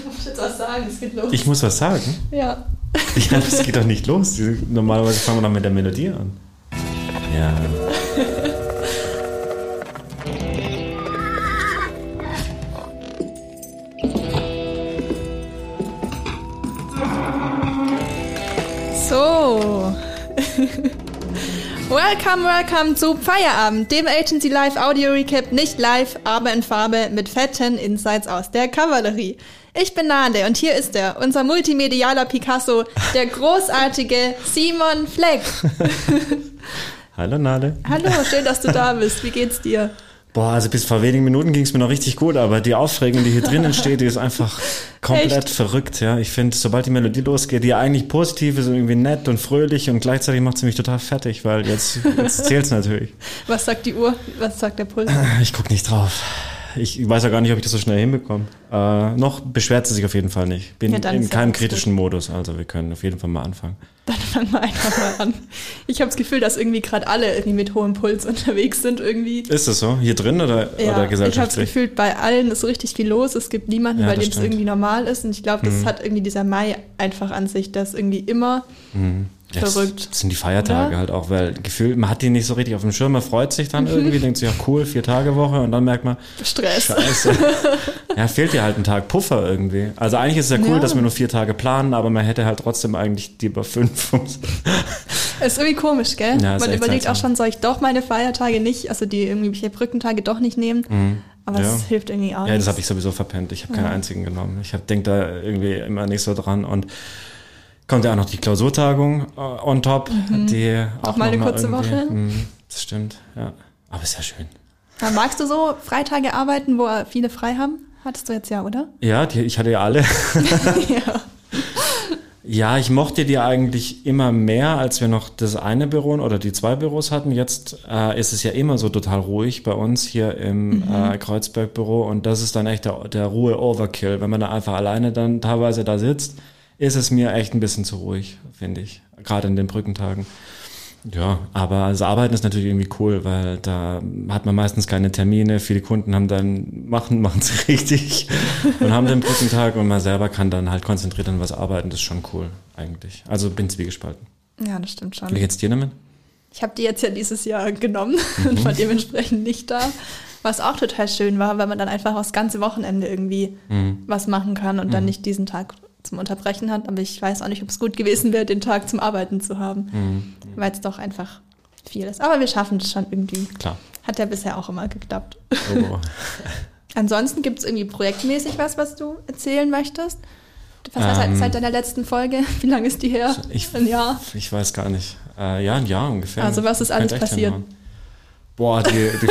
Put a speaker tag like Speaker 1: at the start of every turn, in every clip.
Speaker 1: Du musst jetzt was sagen, es geht los.
Speaker 2: Ich muss was sagen?
Speaker 1: Ja.
Speaker 2: Ja, das geht doch nicht los. Normalerweise fangen wir dann mit der Melodie an. Ja.
Speaker 1: So. Welcome zu Feierabend, dem Agency Live Audio Recap, nicht live, aber in Farbe mit fetten Insights aus der Kavallerie. Ich bin Nade und hier ist er, unser multimedialer Picasso, der großartige Simon Fleck.
Speaker 2: Hallo Nade.
Speaker 1: Hallo, schön, dass du da bist. Wie geht's dir?
Speaker 2: Boah, also bis vor wenigen Minuten ging es mir noch richtig gut, aber die Aufregung, die hier drinnen steht, die ist einfach komplett verrückt. Ja, ich finde, sobald die Melodie losgeht, die ja eigentlich positiv ist und irgendwie nett und fröhlich und gleichzeitig macht sie mich total fertig, weil jetzt zählt's natürlich.
Speaker 1: Was sagt die Uhr? Was sagt der Puls?
Speaker 2: Ich guck nicht drauf. Ich weiß ja gar nicht, ob ich das so schnell hinbekomme. Noch beschwert sie sich auf jeden Fall nicht. Bin in keinem kritischen Modus, also wir können auf jeden Fall mal anfangen.
Speaker 1: Dann fangen wir einfach mal an. Ich habe das Gefühl, dass irgendwie gerade alle irgendwie mit hohem Puls unterwegs sind irgendwie.
Speaker 2: Ist das so? Hier drin oder gesellschaftlich?
Speaker 1: Ich habe das Gefühl, bei allen ist so richtig viel los. Es gibt niemanden, bei dem es irgendwie normal ist. Und ich glaube, das hat irgendwie dieser Mai einfach an sich, dass irgendwie immer verrückt.
Speaker 2: Das sind die Feiertage oder? Halt auch, weil gefühlt, man hat die nicht so richtig auf dem Schirm, man freut sich dann irgendwie, denkt sich, ja cool, 4-Tage-Woche und dann merkt man,
Speaker 1: Stress.
Speaker 2: Scheiße. Ja, fehlt dir halt ein Tag Puffer irgendwie. Also eigentlich ist es ja cool, dass wir nur 4 Tage planen, aber man hätte halt trotzdem eigentlich lieber 5.
Speaker 1: Ist irgendwie komisch, gell?
Speaker 2: Ja,
Speaker 1: man überlegt auch schon, soll ich doch meine Feiertage nicht, also die irgendwelche Brückentage doch nicht nehmen? Aber es hilft irgendwie auch nicht.
Speaker 2: Ja, das habe ich sowieso verpennt. Ich habe keinen einzigen genommen. Ich denke da irgendwie immer nicht so dran und kommt ja auch noch die Klausurtagung on top. Die
Speaker 1: auch mal eine kurze Woche.
Speaker 2: Das stimmt, ja. Aber ist ja schön.
Speaker 1: Ja, magst du so Freitage arbeiten, wo viele frei haben? Hattest du jetzt ja, oder?
Speaker 2: Ja, ich hatte ja alle.
Speaker 1: Ja.
Speaker 2: Ja, ich mochte die eigentlich immer mehr, als wir noch das eine Büro oder die 2 Büros hatten. Jetzt ist es ja immer so total ruhig bei uns hier im Kreuzberg-Büro und das ist dann echt der Ruhe-Overkill. Wenn man da einfach alleine dann teilweise da sitzt, ist es mir echt ein bisschen zu ruhig, finde ich. Gerade in den Brückentagen. Ja, aber das Arbeiten ist natürlich irgendwie cool, weil da hat man meistens keine Termine. Viele Kunden haben dann, machen es richtig und haben den Brückentag und man selber kann dann halt konzentriert an was arbeiten. Das ist schon cool, eigentlich. Also bin zwiegespalten.
Speaker 1: Ja, das stimmt schon.
Speaker 2: Wie geht's dir damit?
Speaker 1: Ich habe die jetzt ja dieses Jahr genommen und war dementsprechend nicht da. Was auch total schön war, weil man dann einfach das ganze Wochenende irgendwie was machen kann und dann nicht diesen Tag zum Unterbrechen hat, aber ich weiß auch nicht, ob es gut gewesen wäre, den Tag zum Arbeiten zu haben, weil es doch einfach viel ist. Aber wir schaffen das schon irgendwie.
Speaker 2: Klar.
Speaker 1: Hat ja bisher auch immer geklappt.
Speaker 2: Oh.
Speaker 1: Ansonsten gibt es irgendwie projektmäßig was du erzählen möchtest? Was heißt seit deiner letzten Folge? Wie lange ist die her? Ein Jahr?
Speaker 2: Ich weiß gar nicht. Ja, ein Jahr ungefähr.
Speaker 1: Also was ist alles passiert?
Speaker 2: Boah,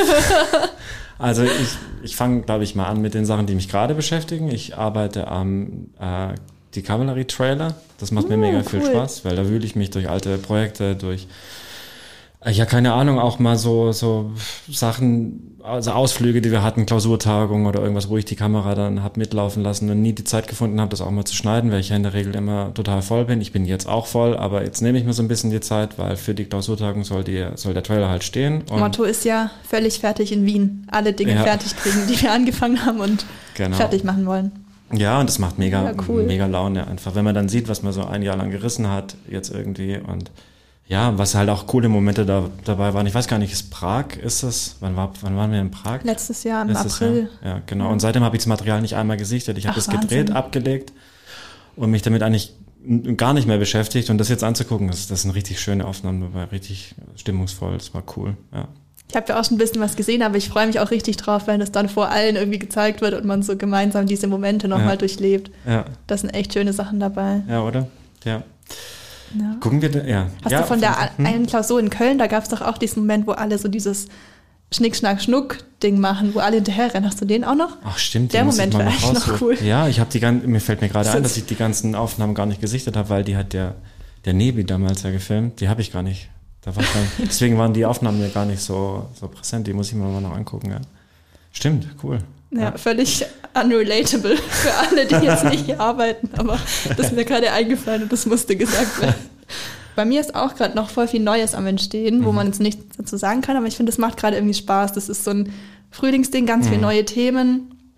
Speaker 2: also ich fange, glaube ich, mal an mit den Sachen, die mich gerade beschäftigen. Ich arbeite am die Kavallerie-Trailer. Das macht mir mega viel Spaß, weil da wühle ich mich durch alte Projekte, durch, ja, keine Ahnung, auch mal so Sachen, also Ausflüge, die wir hatten, Klausurtagungen oder irgendwas, wo ich die Kamera dann habe mitlaufen lassen und nie die Zeit gefunden habe, das auch mal zu schneiden, weil ich ja in der Regel immer total voll bin. Ich bin jetzt auch voll, aber jetzt nehme ich mir so ein bisschen die Zeit, weil für die Klausurtagung soll der Trailer halt stehen. Und
Speaker 1: Motto ist ja völlig fertig in Wien. Alle Dinge fertig kriegen, die wir angefangen haben und fertig machen wollen.
Speaker 2: Ja, und das macht mega Laune einfach, wenn man dann sieht, was man so ein Jahr lang gerissen hat, jetzt irgendwie und ja, was halt auch coole Momente dabei waren. Ich weiß gar nicht, ist Prag, ist das? Wann waren wir in Prag?
Speaker 1: Letztes Jahr im April.
Speaker 2: Jahr. Ja, genau. Und seitdem habe ich das Material nicht einmal gesichtet. Ich habe das gedreht, abgelegt und mich damit eigentlich gar nicht mehr beschäftigt. Und das jetzt anzugucken, das sind richtig schöne Aufnahmen, war richtig stimmungsvoll. Das war cool, ja.
Speaker 1: Ich habe ja auch schon ein bisschen was gesehen, aber ich freue mich auch richtig drauf, wenn das dann vor allen irgendwie gezeigt wird und man so gemeinsam diese Momente nochmal durchlebt. Ja. Das sind echt schöne Sachen dabei.
Speaker 2: Ja, oder? Ja. Ja. Gucken wir,
Speaker 1: Hast du von der einen Klausur in Köln, da gab es doch auch diesen Moment, wo alle so dieses Schnick-Schnack-Schnuck-Ding machen, wo alle hinterher rennen. Hast du den auch noch?
Speaker 2: Ach stimmt.
Speaker 1: Der Moment war echt noch cool.
Speaker 2: Ja, mir fällt mir gerade ein, dass ich die ganzen Aufnahmen gar nicht gesichtet habe, weil die hat der Nebi damals ja gefilmt. Die habe ich gar nicht. Deswegen waren die Aufnahmen mir gar nicht so präsent. Die muss ich mir mal noch angucken. Ja. Stimmt, cool.
Speaker 1: Ja, völlig unrelatable für alle, die jetzt nicht hier arbeiten, aber das ist mir gerade eingefallen und das musste gesagt werden. Bei mir ist auch gerade noch voll viel Neues am Entstehen, wo man jetzt nichts dazu sagen kann, aber ich finde, das macht gerade irgendwie Spaß. Das ist so ein Frühlingsding, ganz viele neue Themen.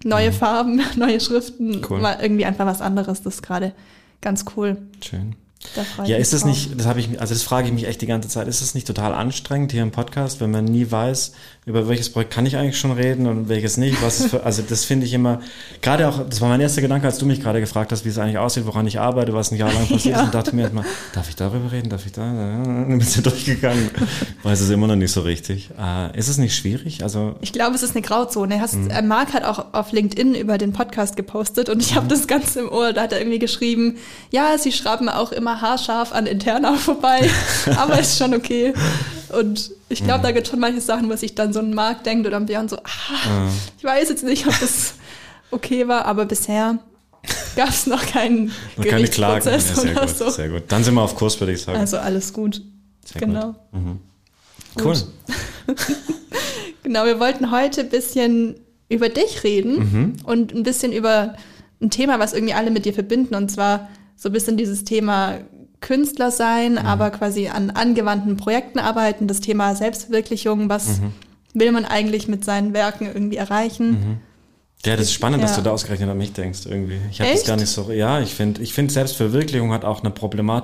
Speaker 1: neue Farben, neue Schriften, mal irgendwie einfach was anderes. Das ist gerade ganz cool.
Speaker 2: Schön. Ja, ist es nicht, das frage ich mich echt die ganze Zeit, ist es nicht total anstrengend hier im Podcast, wenn man nie weiß, über welches Projekt kann ich eigentlich schon reden und welches nicht, also das finde ich immer, gerade auch, das war mein erster Gedanke, als du mich gerade gefragt hast, wie es eigentlich aussieht, woran ich arbeite, was ein Jahr lang passiert ist, und dachte mir erstmal, darf ich darüber reden, darf ich da, ein bisschen durchgegangen, weiß es immer noch nicht so richtig. Ist es nicht schwierig? Also
Speaker 1: ich glaube, es ist eine Grauzone. Marc hat auch auf LinkedIn über den Podcast gepostet und ich habe das ganz im Ohr, da hat er irgendwie geschrieben, ja, sie schreiben auch immer haarscharf an Interna vorbei, aber ist schon okay. Und ich glaube, da gibt es schon manche Sachen, wo sich dann so ein Marc denkt oder ein Björn so, ich weiß jetzt nicht, ob das okay war, aber bisher gab es noch keinen Gerichtsprozess
Speaker 2: keine Klagen. Ja,
Speaker 1: oder
Speaker 2: gut,
Speaker 1: so.
Speaker 2: Sehr gut. Dann sind wir auf Kurs, würde ich sagen.
Speaker 1: Also alles gut.
Speaker 2: Sehr
Speaker 1: genau.
Speaker 2: Gut. Mhm.
Speaker 1: Gut.
Speaker 2: Cool.
Speaker 1: Genau, wir wollten heute ein bisschen über dich reden und ein bisschen über ein Thema, was irgendwie alle mit dir verbinden, und zwar so ein bisschen dieses Thema Künstler sein, aber quasi an angewandten Projekten arbeiten, das Thema Selbstverwirklichung, was will man eigentlich mit seinen Werken irgendwie erreichen.
Speaker 2: Ja, das ist spannend, dass du da ausgerechnet an mich denkst irgendwie. Ich habe das gar nicht so, ich finde Selbstverwirklichung hat auch eine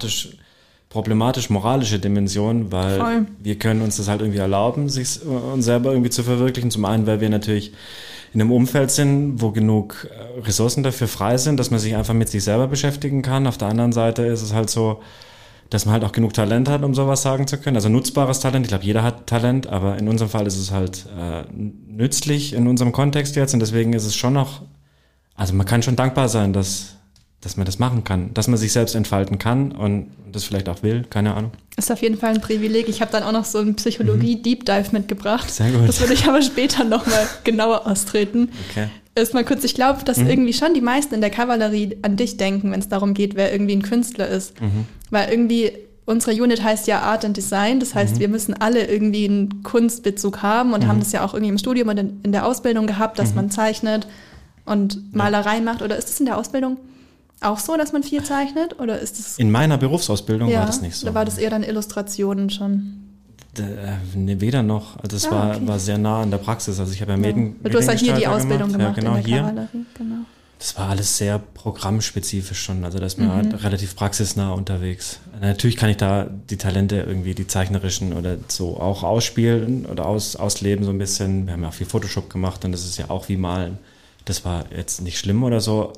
Speaker 2: problematisch-moralische Dimension, weil wir können uns das halt irgendwie erlauben, uns selber irgendwie zu verwirklichen. Zum einen, weil wir natürlich in einem Umfeld sind, wo genug Ressourcen dafür frei sind, dass man sich einfach mit sich selber beschäftigen kann. Auf der anderen Seite ist es halt so, dass man halt auch genug Talent hat, um sowas sagen zu können. Also nutzbares Talent. Ich glaube, jeder hat Talent, aber in unserem Fall ist es halt nützlich in unserem Kontext jetzt. Und deswegen ist es schon noch, also man kann schon dankbar sein, dass man das machen kann, dass man sich selbst entfalten kann und das vielleicht auch will, keine Ahnung.
Speaker 1: Ist auf jeden Fall ein Privileg. Ich habe dann auch noch so einen Psychologie-Deep Dive mitgebracht.
Speaker 2: Sehr gut.
Speaker 1: Das würde ich aber später nochmal genauer austreten.
Speaker 2: Okay.
Speaker 1: Erstmal kurz, ich glaube, dass irgendwie schon die meisten in der Kavallerie an dich denken, wenn es darum geht, wer irgendwie ein Künstler ist. Weil irgendwie unsere Unit heißt ja Art and Design, das heißt, wir müssen alle irgendwie einen Kunstbezug haben und haben das ja auch irgendwie im Studium und in der Ausbildung gehabt, dass man zeichnet und Malerei macht. Oder ist das in der Ausbildung auch so, dass man viel zeichnet? Oder ist das?
Speaker 2: In meiner Berufsausbildung war das nicht so.
Speaker 1: Da war das eher dann Illustrationen schon.
Speaker 2: Weder noch. Also es war sehr nah an der Praxis. Also ich habe ja
Speaker 1: Du hast ja hier die Ausbildung gemacht
Speaker 2: genau,
Speaker 1: in der
Speaker 2: hier.
Speaker 1: Kavallerie. Genau.
Speaker 2: Das war alles sehr programmspezifisch schon. Also da ist man halt relativ praxisnah unterwegs. Natürlich kann ich da die Talente irgendwie, die zeichnerischen oder so auch ausspielen oder ausleben so ein bisschen. Wir haben ja auch viel Photoshop gemacht und das ist ja auch wie Malen. Das war jetzt nicht schlimm oder so.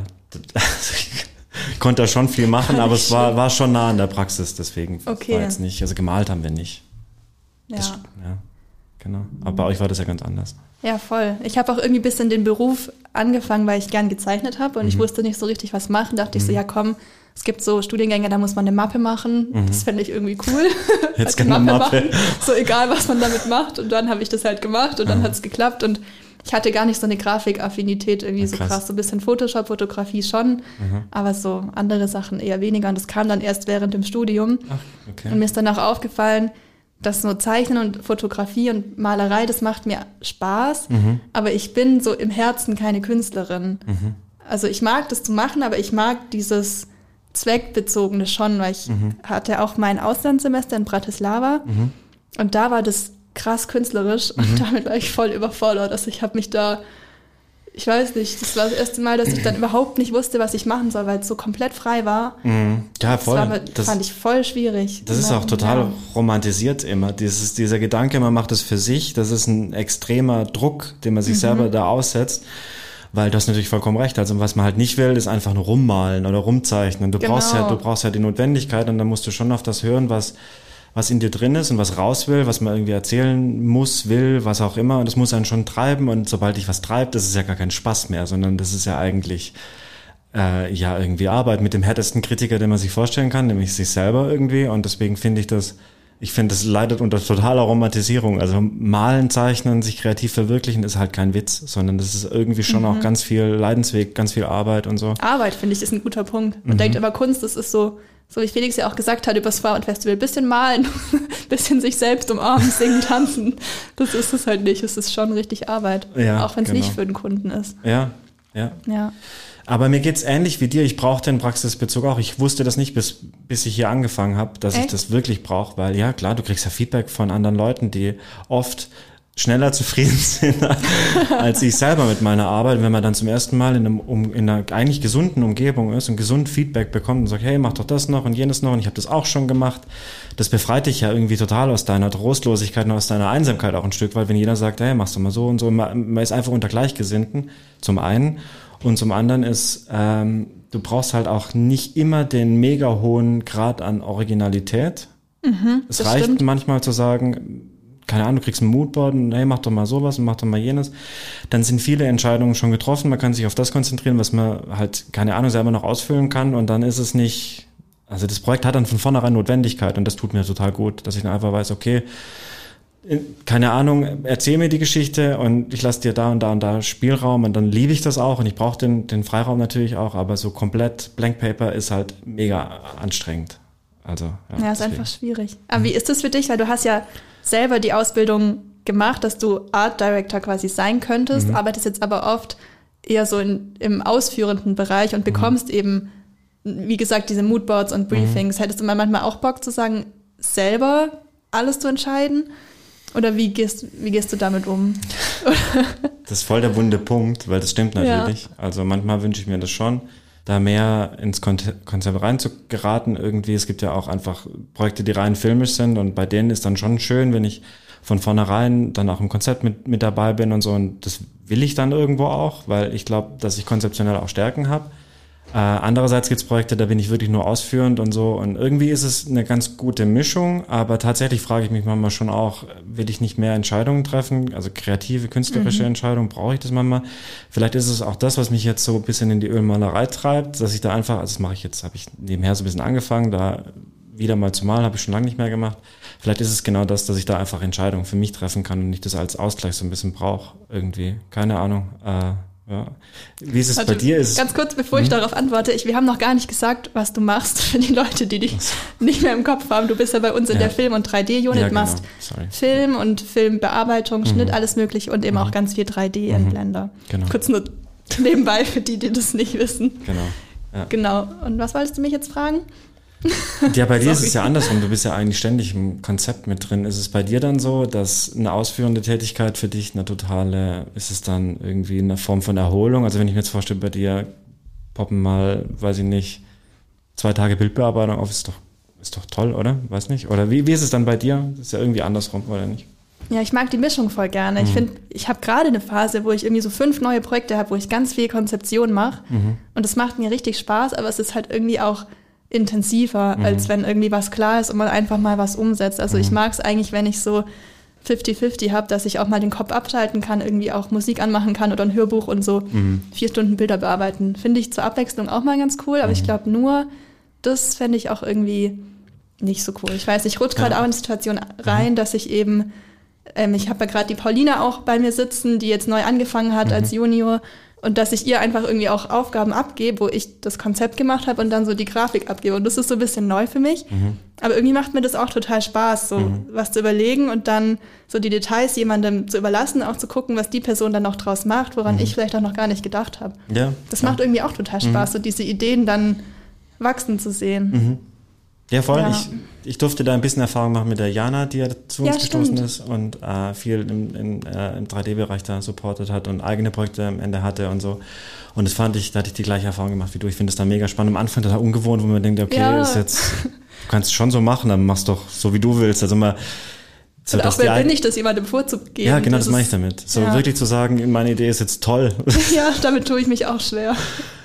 Speaker 2: Ich konnte da schon viel machen, aber es war schon nah an der Praxis, deswegen war jetzt nicht, also gemalt haben wir nicht.
Speaker 1: Ja.
Speaker 2: Genau. Aber bei euch war das ja ganz anders.
Speaker 1: Ja, voll. Ich habe auch irgendwie ein bisschen den Beruf angefangen, weil ich gern gezeichnet habe und ich wusste nicht so richtig, was machen. Dachte ich so, ja komm, es gibt so Studiengänge, da muss man eine Mappe machen. Das fände ich irgendwie cool.
Speaker 2: Jetzt gerne eine Mappe.
Speaker 1: Machen. So egal, was man damit macht. Und dann habe ich das halt gemacht und dann hat es geklappt und ich hatte gar nicht so eine Grafikaffinität, irgendwie so krass. So ein bisschen Photoshop, Fotografie schon, aber so andere Sachen eher weniger. Und das kam dann erst während dem Studium.
Speaker 2: Ach, okay.
Speaker 1: Und mir ist danach aufgefallen, dass so Zeichnen und Fotografie und Malerei, das macht mir Spaß, aber ich bin so im Herzen keine Künstlerin. Also ich mag das zu machen, aber ich mag dieses Zweckbezogene schon, weil ich hatte auch mein Auslandssemester in Bratislava und da war das krass künstlerisch und damit war ich voll überfordert. Also ich habe mich da, ich weiß nicht, das war das erste Mal, dass ich dann überhaupt nicht wusste, was ich machen soll, weil es so komplett frei war.
Speaker 2: Ja, voll.
Speaker 1: Das fand ich voll schwierig.
Speaker 2: Das ist auch total romantisiert immer. Dieser Gedanke, man macht es für sich, das ist ein extremer Druck, den man sich selber da aussetzt. Weil du hast natürlich vollkommen recht. Also was man halt nicht will, ist einfach nur rummalen oder rumzeichnen. Du brauchst ja die Notwendigkeit und dann musst du schon auf das hören, was in dir drin ist und was raus will, was man irgendwie erzählen muss, will, was auch immer. Und das muss einen schon treiben. Und sobald dich was treibt, das ist ja gar kein Spaß mehr, sondern das ist ja eigentlich irgendwie Arbeit mit dem härtesten Kritiker, den man sich vorstellen kann, nämlich sich selber irgendwie. Und deswegen finde ich das leidet unter totaler Romantisierung. Also malen, zeichnen, sich kreativ verwirklichen ist halt kein Witz, sondern das ist irgendwie schon auch ganz viel Leidensweg, ganz viel Arbeit und so.
Speaker 1: Arbeit, finde ich, ist ein guter Punkt. Man denkt immer, Kunst, das ist so wie Felix ja auch gesagt hat, übers Frauenfestival, bisschen malen, bisschen sich selbst umarmen, singen, tanzen. Das ist es halt nicht. Es ist schon richtig Arbeit.
Speaker 2: Ja,
Speaker 1: auch wenn es nicht für den Kunden ist.
Speaker 2: Ja. Aber mir geht's ähnlich wie dir. Ich brauchte den Praxisbezug auch. Ich wusste das nicht, bis ich hier angefangen habe, dass ich das wirklich brauche. Weil ja, klar, du kriegst ja Feedback von anderen Leuten, die oft schneller zufrieden sind als ich selber mit meiner Arbeit, wenn man dann zum ersten Mal in einer eigentlich gesunden Umgebung ist und gesund Feedback bekommt und sagt, hey, mach doch das noch und jenes noch und ich habe das auch schon gemacht. Das befreit dich ja irgendwie total aus deiner Trostlosigkeit und aus deiner Einsamkeit auch ein Stück weit, wenn jeder sagt, hey, machst du mal so und so. Man ist einfach unter Gleichgesinnten, zum einen. Und zum anderen ist, du brauchst halt auch nicht immer den mega hohen Grad an Originalität. Es reicht stimmt. Manchmal zu sagen, keine Ahnung, du kriegst ein Moodboard und hey, mach doch mal sowas und mach doch mal jenes. Dann sind viele Entscheidungen schon getroffen. Man kann sich auf das konzentrieren, was man halt, keine Ahnung, selber noch ausfüllen kann. Und dann ist es nicht, also das Projekt hat dann von vornherein Notwendigkeit und das tut mir total gut, dass ich dann einfach weiß, okay, keine Ahnung, erzähl mir die Geschichte und ich lasse dir da und da und da Spielraum und dann liebe ich das auch und ich brauche den Freiraum natürlich auch, aber so komplett Blank Paper ist halt mega anstrengend. Also,
Speaker 1: ja, ist einfach schwierig. Aber wie ist das für dich? Weil du hast ja selber die Ausbildung gemacht, dass du Art Director quasi sein könntest, arbeitest jetzt aber oft eher so im ausführenden Bereich und bekommst eben, wie gesagt, diese Moodboards und Briefings. Hättest du manchmal auch Bock zu sagen, selber alles zu entscheiden? Oder wie gehst du damit um?
Speaker 2: Das ist voll der wunde Punkt, weil das stimmt natürlich. Ja. Also manchmal wünsche ich mir das schon, da mehr ins Konzept rein zu geraten irgendwie. Es gibt ja auch einfach Projekte, die rein filmisch sind und bei denen ist dann schon schön, wenn ich von vornherein dann auch im Konzept mit dabei bin und so und das will ich dann irgendwo auch, weil ich glaube, dass ich konzeptionell auch Stärken habe. Andererseits gibt es Projekte, da bin ich wirklich nur ausführend und so und irgendwie ist es eine ganz gute Mischung, aber tatsächlich frage ich mich manchmal schon auch, will ich nicht mehr Entscheidungen treffen, also kreative, künstlerische Entscheidungen, brauche ich das manchmal? Vielleicht ist es auch das, was mich jetzt so ein bisschen in die Ölmalerei treibt, dass ich da einfach, also das mache ich jetzt, habe ich nebenher so ein bisschen angefangen, da wieder mal zu malen, habe ich schon lange nicht mehr gemacht. Vielleicht ist es genau das, dass ich da einfach Entscheidungen für mich treffen kann und nicht das als Ausgleich so ein bisschen brauche irgendwie. Keine Ahnung, ja. Wie ist es bei dir?
Speaker 1: Ganz kurz, bevor ich darauf antworte, wir haben noch gar nicht gesagt, was du machst für die Leute, die dich nicht mehr im Kopf haben. Du bist ja bei uns in der Film- und 3D-Unit, machst Film und Filmbearbeitung, Schnitt, alles mögliche und eben auch ganz viel 3D in Blender. Genau. Kurz nur nebenbei für die das nicht wissen.
Speaker 2: Genau. Ja.
Speaker 1: Genau. Und was wolltest du mich jetzt fragen?
Speaker 2: Ja, bei dir ist es ja andersrum. Du bist ja eigentlich ständig im Konzept mit drin. Ist es bei dir dann so, dass eine ausführende Tätigkeit für dich ist es dann irgendwie eine Form von Erholung? Also wenn ich mir jetzt vorstelle, bei dir poppen mal, weiß ich nicht, 2 Tage Bildbearbeitung auf, ist doch toll, oder? Weiß nicht. Oder wie ist es dann bei dir? Das ist ja irgendwie andersrum, oder nicht?
Speaker 1: Ja, ich mag die Mischung voll gerne. Ich finde, ich habe gerade eine Phase, wo ich irgendwie so 5 neue Projekte habe, wo ich ganz viel Konzeption mache. Und das macht mir richtig Spaß, aber es ist halt irgendwie auch intensiver, als wenn irgendwie was klar ist und man einfach mal was umsetzt. Also ich mag es eigentlich, wenn ich so 50-50 habe, dass ich auch mal den Kopf abschalten kann, irgendwie auch Musik anmachen kann oder ein Hörbuch und so 4 Stunden Bilder bearbeiten. Finde ich zur Abwechslung auch mal ganz cool, aber ich glaube nur, das fände ich auch irgendwie nicht so cool. Ich weiß, ich rutsche gerade auch in die Situation rein, dass ich eben, ich habe ja gerade die Paulina auch bei mir sitzen, die jetzt neu angefangen hat als Junior, und dass ich ihr einfach irgendwie auch Aufgaben abgebe, wo ich das Konzept gemacht habe und dann so die Grafik abgebe. Und das ist so ein bisschen neu für mich. Aber irgendwie macht mir das auch total Spaß, so was zu überlegen und dann so die Details jemandem zu überlassen, auch zu gucken, was die Person dann noch draus macht, woran ich vielleicht auch noch gar nicht gedacht habe.
Speaker 2: Ja,
Speaker 1: das macht irgendwie auch total Spaß, so diese Ideen dann wachsen zu sehen.
Speaker 2: Ja, voll. Ja. Ich durfte da ein bisschen Erfahrung machen mit der Jana, die ja zu uns gestoßen ist und viel im 3D-Bereich da supportet hat und eigene Projekte am Ende hatte und so. Und da hatte ich die gleiche Erfahrung gemacht wie du. Ich finde es da mega spannend. Am Anfang total ungewohnt, wo man denkt, okay, ist jetzt, du kannst es schon so machen, dann machst doch so, wie du willst. Also mal so,
Speaker 1: und auch wer bin ich, das jemandem vorzugeben.
Speaker 2: Ja, genau, das meine ich damit. So wirklich zu sagen, meine Idee ist jetzt toll.
Speaker 1: Ja, damit tue ich mich auch schwer.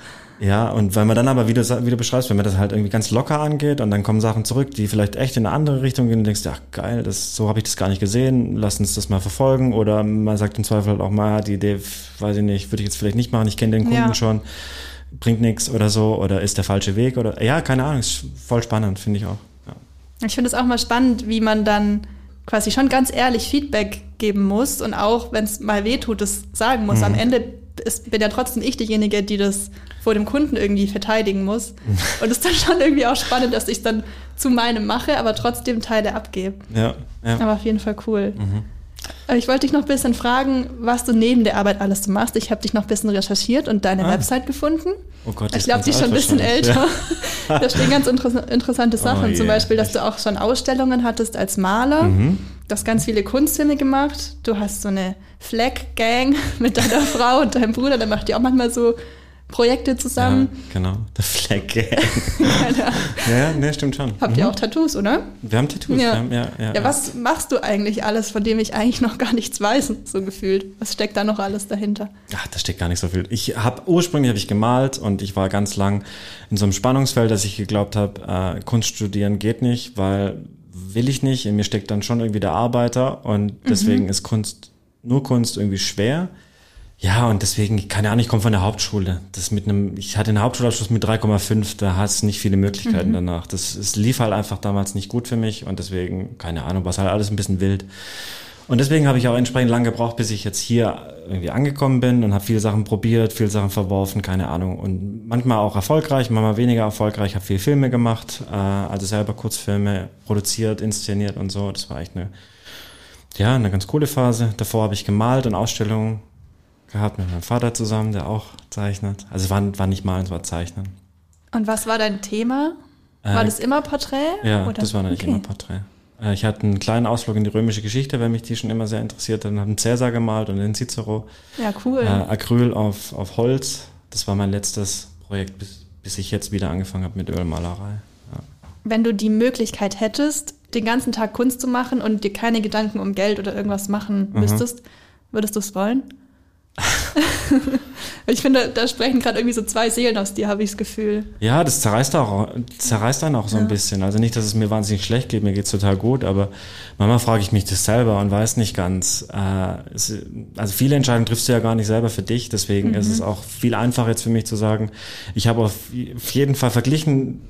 Speaker 2: Ja, und weil man dann aber, wie du beschreibst, wenn man das halt irgendwie ganz locker angeht und dann kommen Sachen zurück, die vielleicht echt in eine andere Richtung gehen und denkst, ach geil, so habe ich das gar nicht gesehen, lass uns das mal verfolgen. Oder man sagt im Zweifel halt auch mal, die Idee, weiß ich nicht, würde ich jetzt vielleicht nicht machen, ich kenne den Kunden schon, bringt nichts oder so, oder ist der falsche Weg oder, ja, keine Ahnung, ist voll spannend, finde ich auch. Ja.
Speaker 1: Ich finde es auch mal spannend, wie man dann quasi schon ganz ehrlich Feedback geben muss und auch, wenn es mal wehtut, das sagen muss. Am Ende bin ja trotzdem ich diejenige, die das vor dem Kunden irgendwie verteidigen muss. Und es ist dann schon irgendwie auch spannend, dass ich es dann zu meinem mache, aber trotzdem Teile abgebe.
Speaker 2: Ja.
Speaker 1: Aber auf jeden Fall cool. Ich wollte dich noch ein bisschen fragen, was du neben der Arbeit alles so machst. Ich habe dich noch ein bisschen recherchiert und deine Website gefunden.
Speaker 2: Oh Gott,
Speaker 1: ich glaube, die ist schon ein bisschen älter. Ja. Da stehen ganz interessante Sachen. Zum Beispiel, dass du auch schon Ausstellungen hattest als Maler. Du hast ganz viele Kunstfilme gemacht. Du hast so eine Flag-Gang mit deiner Frau und deinem Bruder. Da macht ihr auch manchmal so Projekte zusammen.
Speaker 2: Ja, genau. Der Flag-Gang. Ja, ne, stimmt schon.
Speaker 1: Habt ihr auch Tattoos, oder?
Speaker 2: Wir haben Tattoos.
Speaker 1: Ja.
Speaker 2: Ja,
Speaker 1: was machst du eigentlich alles, von dem ich eigentlich noch gar nichts weiß, so gefühlt? Was steckt da noch alles dahinter?
Speaker 2: Ach, da steckt gar nicht so viel. Ursprünglich habe ich gemalt und ich war ganz lang in so einem Spannungsfeld, dass ich geglaubt habe, Kunst studieren geht nicht, weil will ich nicht. In mir steckt dann schon irgendwie der Arbeiter und deswegen ist nur Kunst irgendwie schwer. Ja, und deswegen, keine Ahnung, ich komme von der Hauptschule. Ich hatte einen Hauptschulabschluss mit 3,5, da hast du nicht viele Möglichkeiten danach. Es lief halt einfach damals nicht gut für mich und deswegen, keine Ahnung, war halt alles ein bisschen wild. Und deswegen habe ich auch entsprechend lange gebraucht, bis ich jetzt hier irgendwie angekommen bin und habe viele Sachen probiert, viele Sachen verworfen, keine Ahnung. Und manchmal auch erfolgreich, manchmal weniger erfolgreich. Ich habe viele Filme gemacht, also selber Kurzfilme produziert, inszeniert und so. Das war echt eine ganz coole Phase. Davor habe ich gemalt und Ausstellungen gehabt mit meinem Vater zusammen, der auch zeichnet. Also es war nicht malen, es war zeichnen.
Speaker 1: Und was war dein Thema? War das immer Porträt?
Speaker 2: Ja,
Speaker 1: oder?
Speaker 2: Das war natürlich immer Porträt. Ich hatte einen kleinen Ausflug in die römische Geschichte, weil mich die schon immer sehr interessiert hat. Dann habe einen Cäsar gemalt und den Cicero.
Speaker 1: Ja, cool.
Speaker 2: Acryl auf Holz. Das war mein letztes Projekt, bis ich jetzt wieder angefangen habe mit Ölmalerei. Ja.
Speaker 1: Wenn du die Möglichkeit hättest, den ganzen Tag Kunst zu machen und dir keine Gedanken um Geld oder irgendwas machen müsstest, würdest du es wollen? Ich finde, da sprechen gerade irgendwie so zwei Seelen aus dir, habe ich das Gefühl.
Speaker 2: Ja, das zerreißt einen auch so ein bisschen. Also nicht, dass es mir wahnsinnig schlecht geht, mir geht's total gut, aber manchmal frage ich mich das selber und weiß nicht ganz. Also viele Entscheidungen triffst du ja gar nicht selber für dich, deswegen ist es auch viel einfacher jetzt für mich zu sagen, ich habe auf jeden Fall verglichen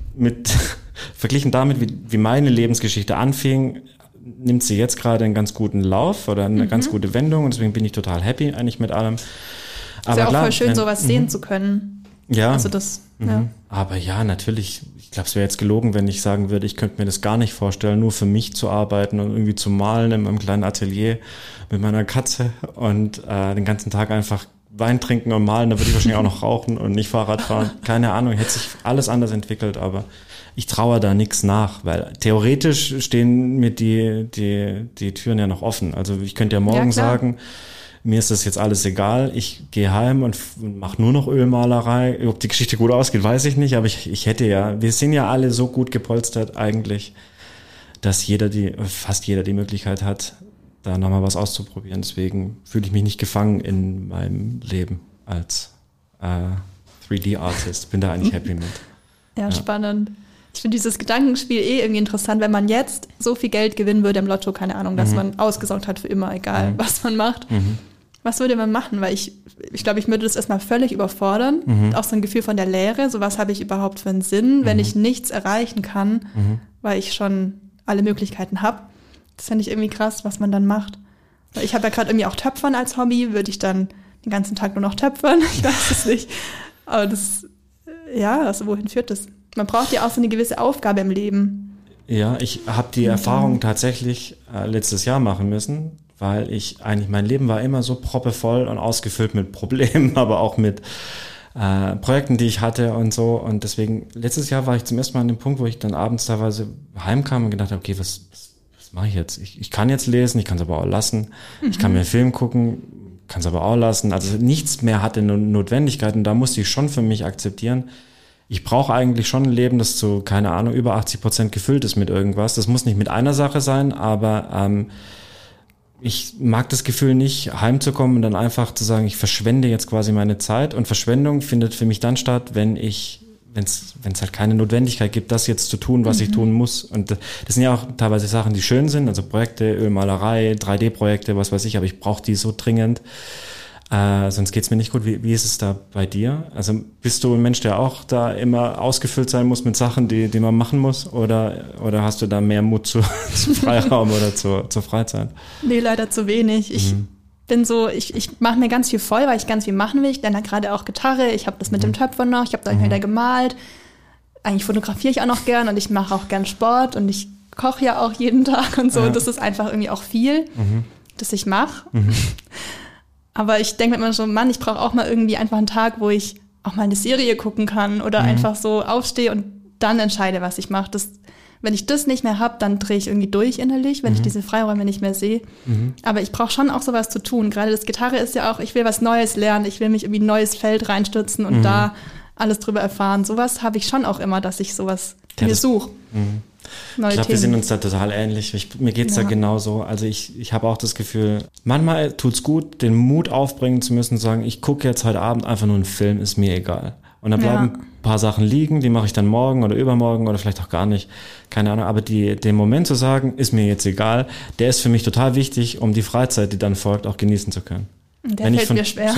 Speaker 2: damit, wie meine Lebensgeschichte anfing, nimmt sie jetzt gerade einen ganz guten Lauf oder eine ganz gute Wendung und deswegen bin ich total happy eigentlich mit allem.
Speaker 1: Aber ist ja auch klar, voll schön, sowas sehen zu können.
Speaker 2: Ja.
Speaker 1: Also das, ja.
Speaker 2: Aber ja, natürlich, ich glaube, es wäre jetzt gelogen, wenn ich sagen würde, ich könnte mir das gar nicht vorstellen, nur für mich zu arbeiten und irgendwie zu malen in meinem kleinen Atelier mit meiner Katze und den ganzen Tag einfach Wein trinken und malen, da würde ich wahrscheinlich auch noch rauchen und nicht Fahrrad fahren. Keine Ahnung, hätte sich alles anders entwickelt, aber ich traue da nichts nach, weil theoretisch stehen mir die Türen ja noch offen. Also ich könnte ja morgen sagen, mir ist das jetzt alles egal, ich gehe heim und mache nur noch Ölmalerei. Ob die Geschichte gut ausgeht, weiß ich nicht, aber ich hätte ja, wir sind ja alle so gut gepolstert eigentlich, dass fast jeder die Möglichkeit hat, da nochmal was auszuprobieren. Deswegen fühle ich mich nicht gefangen in meinem Leben als 3D-Artist. Bin da eigentlich happy mit.
Speaker 1: Ja, spannend. Ich finde dieses Gedankenspiel irgendwie interessant, wenn man jetzt so viel Geld gewinnen würde im Lotto, keine Ahnung, dass man ausgesorgt hat für immer, egal was man macht. Was würde man machen? Weil ich glaube, ich würde das erstmal völlig überfordern. Auch so ein Gefühl von der Leere, so was habe ich überhaupt für einen Sinn, wenn ich nichts erreichen kann, weil ich schon alle Möglichkeiten habe. Das finde ich irgendwie krass, was man dann macht. Weil ich habe ja gerade irgendwie auch Töpfern als Hobby, würde ich dann den ganzen Tag nur noch töpfern? Ich weiß es nicht. Aber also wohin führt das? Man braucht ja auch so eine gewisse Aufgabe im Leben.
Speaker 2: Ja, ich habe die Erfahrung tatsächlich letztes Jahr machen müssen, weil mein Leben war immer so proppevoll und ausgefüllt mit Problemen, aber auch mit Projekten, die ich hatte und so. Und deswegen, letztes Jahr war ich zum ersten Mal an dem Punkt, wo ich dann abends teilweise heimkam und gedacht habe, okay, was mache ich jetzt? Ich kann jetzt lesen, ich kann es aber auch lassen. Ich kann mir einen Film gucken, kann es aber auch lassen. Also nichts mehr hatte eine Notwendigkeit und da musste ich schon für mich akzeptieren, ich brauche eigentlich schon ein Leben, das zu, keine Ahnung, über 80% gefüllt ist mit irgendwas. Das muss nicht mit einer Sache sein, aber ich mag das Gefühl nicht, heimzukommen und dann einfach zu sagen, ich verschwende jetzt quasi meine Zeit. Und Verschwendung findet für mich dann statt, wenn es halt keine Notwendigkeit gibt, das jetzt zu tun, was ich tun muss. Und das sind ja auch teilweise Sachen, die schön sind, also Projekte, Ölmalerei, 3D-Projekte, was weiß ich, aber ich brauche die so dringend. Sonst geht's mir nicht gut. Wie ist es da bei dir? Also bist du ein Mensch, der auch da immer ausgefüllt sein muss mit Sachen, die man machen muss? Oder hast du da mehr Mut zu Freiraum oder zur Freizeit?
Speaker 1: Nee, leider zu wenig. Ich bin so, ich mache mir ganz viel voll, weil ich ganz viel machen will. Ich lerne gerade auch Gitarre. Ich habe das mit dem Töpfern noch. Ich habe da wieder gemalt. Eigentlich fotografiere ich auch noch gern und ich mache auch gern Sport und ich koche ja auch jeden Tag und so. Ja. Das ist einfach irgendwie auch viel, das ich mache. Aber ich denke mir immer so, Mann, ich brauche auch mal irgendwie einfach einen Tag, wo ich auch mal eine Serie gucken kann oder einfach so aufstehe und dann entscheide, was ich mache. Das wenn ich das nicht mehr habe, dann drehe ich irgendwie durch innerlich, wenn ich diese Freiräume nicht mehr sehe. Aber ich brauche schon auch sowas zu tun. Gerade das Gitarre ist ja auch, ich will was Neues lernen, ich will mich irgendwie in ein neues Feld reinstürzen und da alles drüber erfahren. Sowas habe ich schon auch immer, dass ich sowas mir suche.
Speaker 2: Ich glaube, wir sind uns da total ähnlich. Mir geht's da genauso. Also ich habe auch das Gefühl, manchmal tut's gut, den Mut aufbringen zu müssen, zu sagen, ich gucke jetzt heute Abend einfach nur einen Film, ist mir egal. Und dann bleiben ein paar Sachen liegen, die mache ich dann morgen oder übermorgen oder vielleicht auch gar nicht. Keine Ahnung, aber den Moment zu sagen, ist mir jetzt egal, der ist für mich total wichtig, um die Freizeit, die dann folgt, auch genießen zu können.
Speaker 1: Der fällt mir schwer.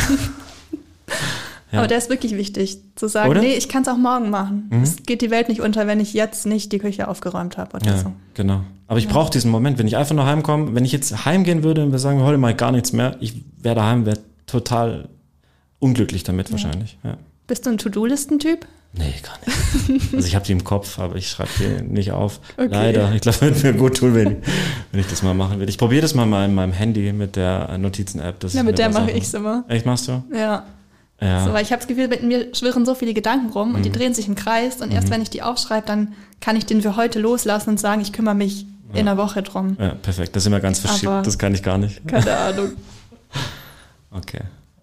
Speaker 1: Ja. Aber der ist wirklich wichtig, zu sagen, oder? Nee, ich kann es auch morgen machen. Es geht die Welt nicht unter, wenn ich jetzt nicht die Küche aufgeräumt habe oder so.
Speaker 2: Genau. Aber ich brauche diesen Moment, wenn ich einfach nur heimkomme, wenn ich jetzt heimgehen würde und wir sagen, heute mache ich gar nichts mehr, ich wäre daheim, wäre total unglücklich damit wahrscheinlich. Ja.
Speaker 1: Bist du ein To-Do-Listen-Typ?
Speaker 2: Nee, gar nicht. Also ich habe die im Kopf, aber ich schreibe die nicht auf. Okay. Leider. Ich glaube, es würde mir gut tun, wenn ich das mal machen würde. Ich probiere das mal in meinem Handy mit der Notizen-App.
Speaker 1: Ja, mit der mache ich es immer.
Speaker 2: Echt, machst du?
Speaker 1: Ja. So, weil ich habe das Gefühl, mit mir schwirren so viele Gedanken rum und die drehen sich im Kreis und erst wenn ich die aufschreibe, dann kann ich den für heute loslassen und sagen, ich kümmere mich in einer Woche drum.
Speaker 2: Ja, perfekt. Das ist immer ganz verschieden. Das kann ich gar nicht.
Speaker 1: Keine Ahnung.
Speaker 2: Okay.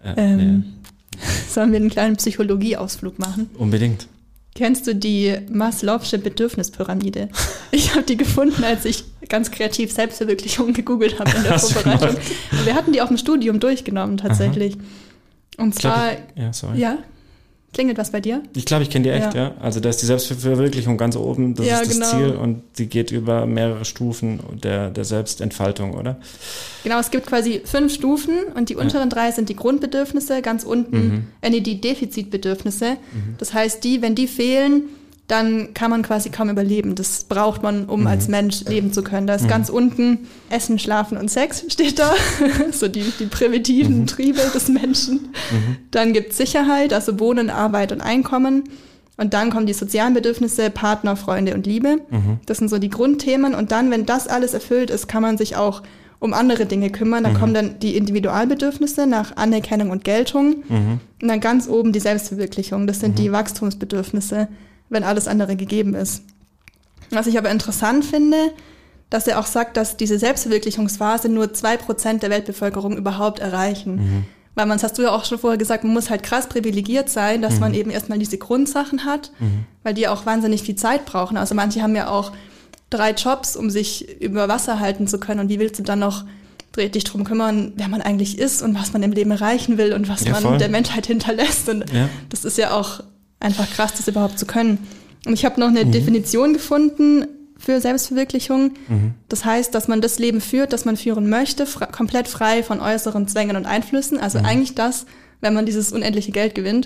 Speaker 1: Sollen wir einen kleinen Psychologie-Ausflug machen?
Speaker 2: Unbedingt.
Speaker 1: Kennst du die Maslow'sche Bedürfnispyramide? Ich habe die gefunden, als ich ganz kreativ Selbstverwirklichung gegoogelt habe in der Vorbereitung. Und wir hatten die auch im Studium durchgenommen tatsächlich. Aha. Und zwar, ja, klingelt was bei dir?
Speaker 2: Ich glaube, ich kenne die echt, ja. Also da ist die Selbstverwirklichung ganz oben, das ist das Ziel und die geht über mehrere Stufen der Selbstentfaltung, oder?
Speaker 1: Genau, es gibt quasi 5 Stufen und die unteren 3 sind die Grundbedürfnisse, ganz unten die Defizitbedürfnisse. Das heißt, wenn die fehlen, dann kann man quasi kaum überleben. Das braucht man, um als Mensch leben zu können. Da ist ganz unten Essen, Schlafen und Sex steht da. So die primitiven Triebe des Menschen. Dann gibt es Sicherheit, also Wohnen, Arbeit und Einkommen. Und dann kommen die sozialen Bedürfnisse, Partner, Freunde und Liebe. Das sind so die Grundthemen. Und dann, wenn das alles erfüllt ist, kann man sich auch um andere Dinge kümmern. Dann kommen dann die Individualbedürfnisse nach Anerkennung und Geltung. Und dann ganz oben die Selbstverwirklichung. Das sind die Wachstumsbedürfnisse, wenn alles andere gegeben ist. Was ich aber interessant finde, dass er auch sagt, dass diese Selbstverwirklichungsphase nur 2% der Weltbevölkerung überhaupt erreichen. Weil das hast du ja auch schon vorher gesagt, man muss halt krass privilegiert sein, dass man eben erstmal diese Grundsachen hat, weil die auch wahnsinnig viel Zeit brauchen. Also manche haben ja auch 3 Jobs, um sich über Wasser halten zu können. Und wie willst du dann noch dich drum kümmern, wer man eigentlich ist und was man im Leben erreichen will und was man der Menschheit hinterlässt. Und das ist ja auch einfach krass, das überhaupt zu können. Und ich habe noch eine Definition gefunden für Selbstverwirklichung. Das heißt, dass man das Leben führt, das man führen möchte, komplett frei von äußeren Zwängen und Einflüssen. Also eigentlich das, wenn man dieses unendliche Geld gewinnt.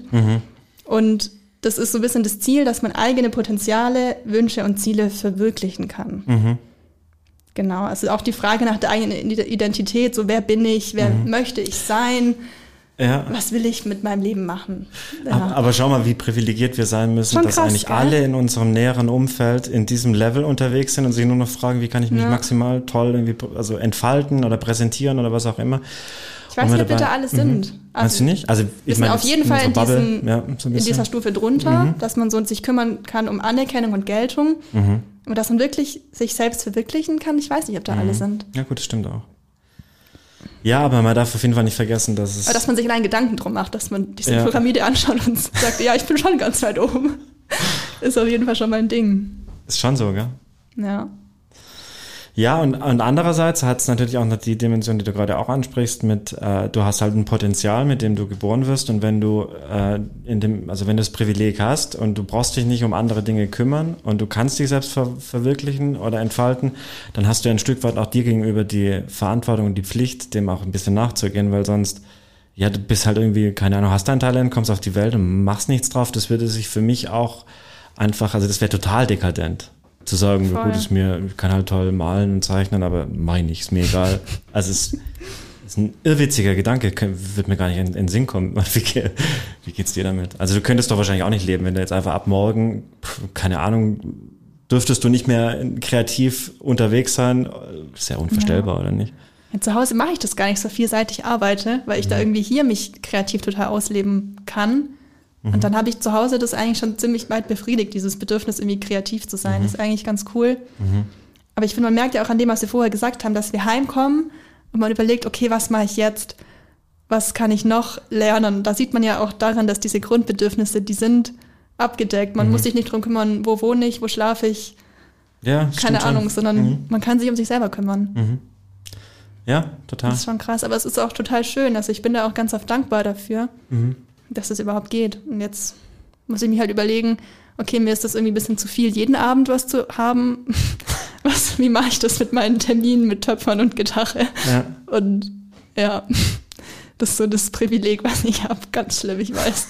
Speaker 1: Und das ist so ein bisschen das Ziel, dass man eigene Potenziale, Wünsche und Ziele verwirklichen kann. Genau, also auch die Frage nach der eigenen Identität, so wer bin ich, wer möchte ich sein, was will ich mit meinem Leben machen? Ja.
Speaker 2: Aber schau mal, wie privilegiert wir sein müssen, dass eigentlich alle in unserem näheren Umfeld in diesem Level unterwegs sind und sich nur noch fragen, wie kann ich mich maximal toll irgendwie entfalten oder präsentieren oder was auch immer.
Speaker 1: Ich weiß nicht, ob wir da alle sind.
Speaker 2: Meinst du nicht? Also
Speaker 1: wir sind auf jeden Fall in dieser Stufe drunter, dass man so sich kümmern kann um Anerkennung und Geltung. Und dass man wirklich sich selbst verwirklichen kann. Ich weiß nicht, ob da alle sind.
Speaker 2: Ja gut, das stimmt auch. Ja, aber man darf auf jeden Fall nicht vergessen, dass
Speaker 1: dass man sich allein Gedanken drum macht, dass man diese Pyramide anschaut und sagt, ja, ich bin schon ganz weit oben. Ist auf jeden Fall schon mal ein Ding.
Speaker 2: Ist schon so, gell?
Speaker 1: Ja.
Speaker 2: Ja, und andererseits hat es natürlich auch noch die Dimension, die du gerade auch ansprichst, mit du hast halt ein Potenzial, mit dem du geboren wirst, und wenn du wenn du das Privileg hast und du brauchst dich nicht um andere Dinge kümmern und du kannst dich selbst verwirklichen oder entfalten, dann hast du ein Stück weit auch dir gegenüber die Verantwortung und die Pflicht, dem auch ein bisschen nachzugehen, weil sonst, ja, du bist halt irgendwie, keine Ahnung, hast dein Talent, kommst auf die Welt und machst nichts drauf. Das würde sich für mich auch einfach, also das wäre total dekadent. Zu sagen, wie gut ist mir, ich kann halt toll malen und zeichnen, aber meine ich, ist mir egal. Also es ist ein irrwitziger Gedanke, wird mir gar nicht in den Sinn kommen. Wie geht's dir damit? Also du könntest doch wahrscheinlich auch nicht leben, wenn du jetzt einfach ab morgen, keine Ahnung, dürftest du nicht mehr kreativ unterwegs sein. Ist ja unvorstellbar, oder nicht?
Speaker 1: Ja, zu Hause mache ich das gar nicht so vielseitig arbeite, weil ich da irgendwie hier mich kreativ total ausleben kann. Und dann habe ich zu Hause das eigentlich schon ziemlich weit befriedigt, dieses Bedürfnis, irgendwie kreativ zu sein. Das ist eigentlich ganz cool. Aber ich finde, man merkt ja auch an dem, was wir vorher gesagt haben, dass wir heimkommen und man überlegt, okay, was mache ich jetzt? Was kann ich noch lernen? Da sieht man ja auch daran, dass diese Grundbedürfnisse, die sind abgedeckt. Man muss sich nicht drum kümmern, wo wohne ich, wo schlafe ich.
Speaker 2: Ja,
Speaker 1: keine Ahnung, sondern man kann sich um sich selber kümmern.
Speaker 2: Ja, total.
Speaker 1: Das ist schon krass, aber es ist auch total schön. Also ich bin da auch ganz oft dankbar dafür, dass das überhaupt geht. Und jetzt muss ich mich halt überlegen, okay, mir ist das irgendwie ein bisschen zu viel, jeden Abend was zu haben. Wie mache ich das mit meinen Terminen mit Töpfern und Gitarre?
Speaker 2: Ja.
Speaker 1: Und ja, das ist so das Privileg, was ich habe. Ganz schlimm, ich weiß.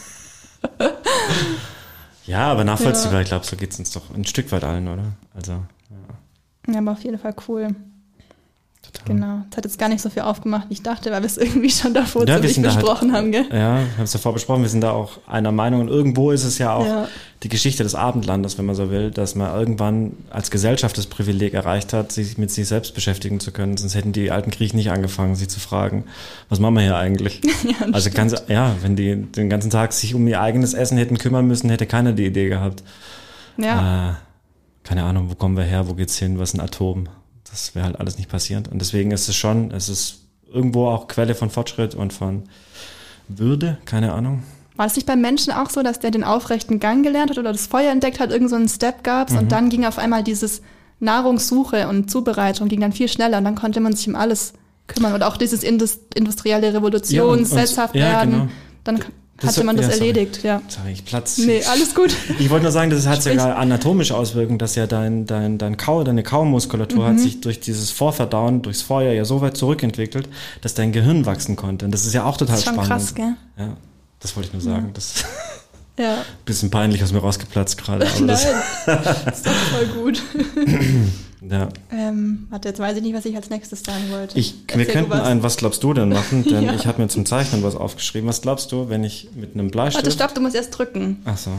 Speaker 2: Ja, aber nachvollziehbar, ich glaube, so geht es uns doch ein Stück weit allen, oder? Also,
Speaker 1: ja, aber auf jeden Fall cool.
Speaker 2: Total.
Speaker 1: Genau. Das hat jetzt gar nicht so viel aufgemacht, wie ich dachte, weil wir es irgendwie schon davor ziemlich besprochen haben, gell?
Speaker 2: Ja, wir haben es davor besprochen, wir sind da auch einer Meinung. Und irgendwo ist es ja auch die Geschichte des Abendlandes, wenn man so will, dass man irgendwann als Gesellschaft das Privileg erreicht hat, sich mit sich selbst beschäftigen zu können. Sonst hätten die alten Griechen nicht angefangen, sich zu fragen, was machen wir hier eigentlich?
Speaker 1: Ja,
Speaker 2: also wenn die den ganzen Tag sich um ihr eigenes Essen hätten kümmern müssen, hätte keiner die Idee gehabt.
Speaker 1: Ja.
Speaker 2: Keine Ahnung, wo kommen wir her, wo geht's hin, was ist ein Atom? Das wäre halt alles nicht passiert. Und deswegen ist es ist irgendwo auch Quelle von Fortschritt und von Würde, keine Ahnung.
Speaker 1: War es nicht beim Menschen auch so, dass der den aufrechten Gang gelernt hat oder das Feuer entdeckt hat, irgend so einen Step gab's und dann ging auf einmal dieses Nahrungssuche und Zubereitung ging dann viel schneller und dann konnte man sich um alles kümmern oder auch dieses industrielle Revolution, sesshaft werden,
Speaker 2: genau.
Speaker 1: Dann hatte man das erledigt, ja.
Speaker 2: Sorry, ich platz.
Speaker 1: Nee, alles gut.
Speaker 2: Ich wollte nur sagen, das hat sogar anatomische Auswirkungen, dass ja deine Kaumuskulatur hat sich durch dieses Vorverdauen, durchs Feuer ja so weit zurückentwickelt, dass dein Gehirn wachsen konnte. Und das ist ja auch total spannend.
Speaker 1: Das ist schon krass, gell?
Speaker 2: Ja, das wollte ich nur sagen. Das
Speaker 1: ja.
Speaker 2: Bisschen peinlich aus mir rausgeplatzt gerade.
Speaker 1: Nein, das ist doch voll gut.
Speaker 2: Ja.
Speaker 1: Warte, jetzt weiß ich nicht, was ich als nächstes sagen wollte.
Speaker 2: Wir könnten ein Was glaubst du denn machen, denn ich habe mir zum Zeichnen was aufgeschrieben. Was glaubst du, wenn ich mit einem Bleistift...
Speaker 1: Warte, stopp, du musst erst drücken.
Speaker 2: Ach so.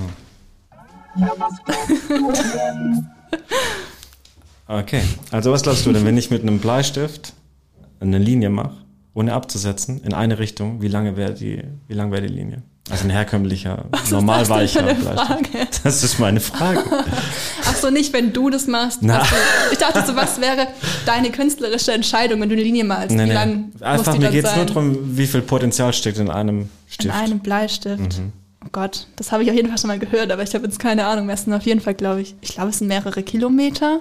Speaker 2: Okay, also was glaubst du denn, wenn ich mit einem Bleistift eine Linie mache, ohne abzusetzen, in eine Richtung, wie lang wäre die Linie? Also ein herkömmlicher, normal weicher Bleistift. Das ist meine Frage.
Speaker 1: Ach so, nicht, wenn du das machst. Ich dachte so, was wäre deine künstlerische Entscheidung, wenn du eine Linie malst? Wie lang
Speaker 2: einfach,
Speaker 1: muss die
Speaker 2: mir
Speaker 1: dann
Speaker 2: geht es
Speaker 1: sein?
Speaker 2: nur darum, wie viel Potenzial steckt in einem Stift.
Speaker 1: In einem Bleistift. Oh Gott, das habe ich auf jeden Fall schon mal gehört, aber ich habe jetzt keine Ahnung. Es sind auf jeden Fall, glaube ich, es sind mehrere Kilometer.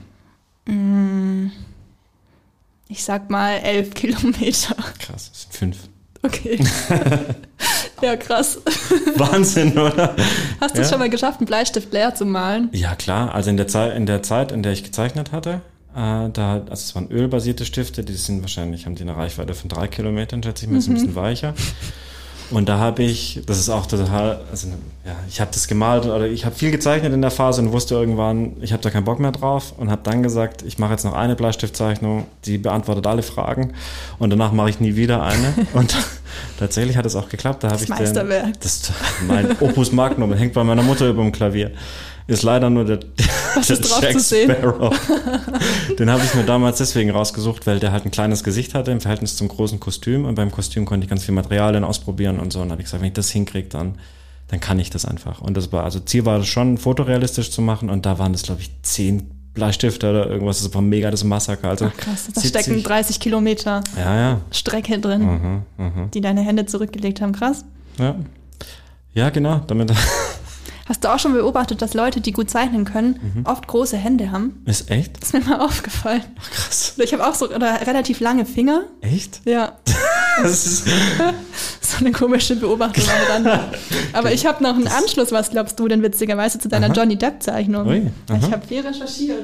Speaker 1: Ich sag mal 11 Kilometer.
Speaker 2: Krass, das sind 5.
Speaker 1: Okay. Ja, krass.
Speaker 2: Wahnsinn, oder?
Speaker 1: Hast du es schon mal geschafft, einen Bleistift leer zu malen?
Speaker 2: Ja, klar. Also in der Zeit, in der ich gezeichnet hatte, es waren ölbasierte Stifte, haben die eine Reichweite von 3 Kilometern, schätze ich mal, ist ein bisschen weicher. Und da habe ich, das ist auch total, ich habe das gemalt oder ich habe viel gezeichnet in der Phase und wusste irgendwann, ich habe da keinen Bock mehr drauf und habe dann gesagt, ich mache jetzt noch eine Bleistiftzeichnung, die beantwortet alle Fragen und danach mache ich nie wieder eine. Und tatsächlich hat es auch geklappt. Da habe ich
Speaker 1: Meisterwerk.
Speaker 2: Mein Opus Magnum, hängt bei meiner Mutter über dem Klavier. Ist leider nur der Jack Sparrow. Den habe ich mir damals deswegen rausgesucht, weil der halt ein kleines Gesicht hatte im Verhältnis zum großen Kostüm. Und beim Kostüm konnte ich ganz viel Materialien ausprobieren und so. Und dann habe ich gesagt, wenn ich das hinkriege, dann kann ich das einfach. Und Ziel war das schon, fotorealistisch zu machen. Und da waren das, glaube ich, 10 Bleistifte oder irgendwas. Das war mega das Massaker. Also
Speaker 1: ach krass, da stecken 30 Kilometer Strecke drin, die deine Hände zurückgelegt haben. Krass.
Speaker 2: Ja, genau. Damit
Speaker 1: hast du auch schon beobachtet, dass Leute, die gut zeichnen können, oft große Hände haben?
Speaker 2: Ist echt?
Speaker 1: Das ist mir mal aufgefallen.
Speaker 2: Ach, krass.
Speaker 1: Ich habe auch relativ lange Finger.
Speaker 2: Echt?
Speaker 1: Ja.
Speaker 2: Das ist
Speaker 1: so eine komische Beobachtung. Aber ich habe noch einen Anschluss, was glaubst du denn witzigerweise zu deiner Johnny Depp-Zeichnung? Ich habe viel recherchiert.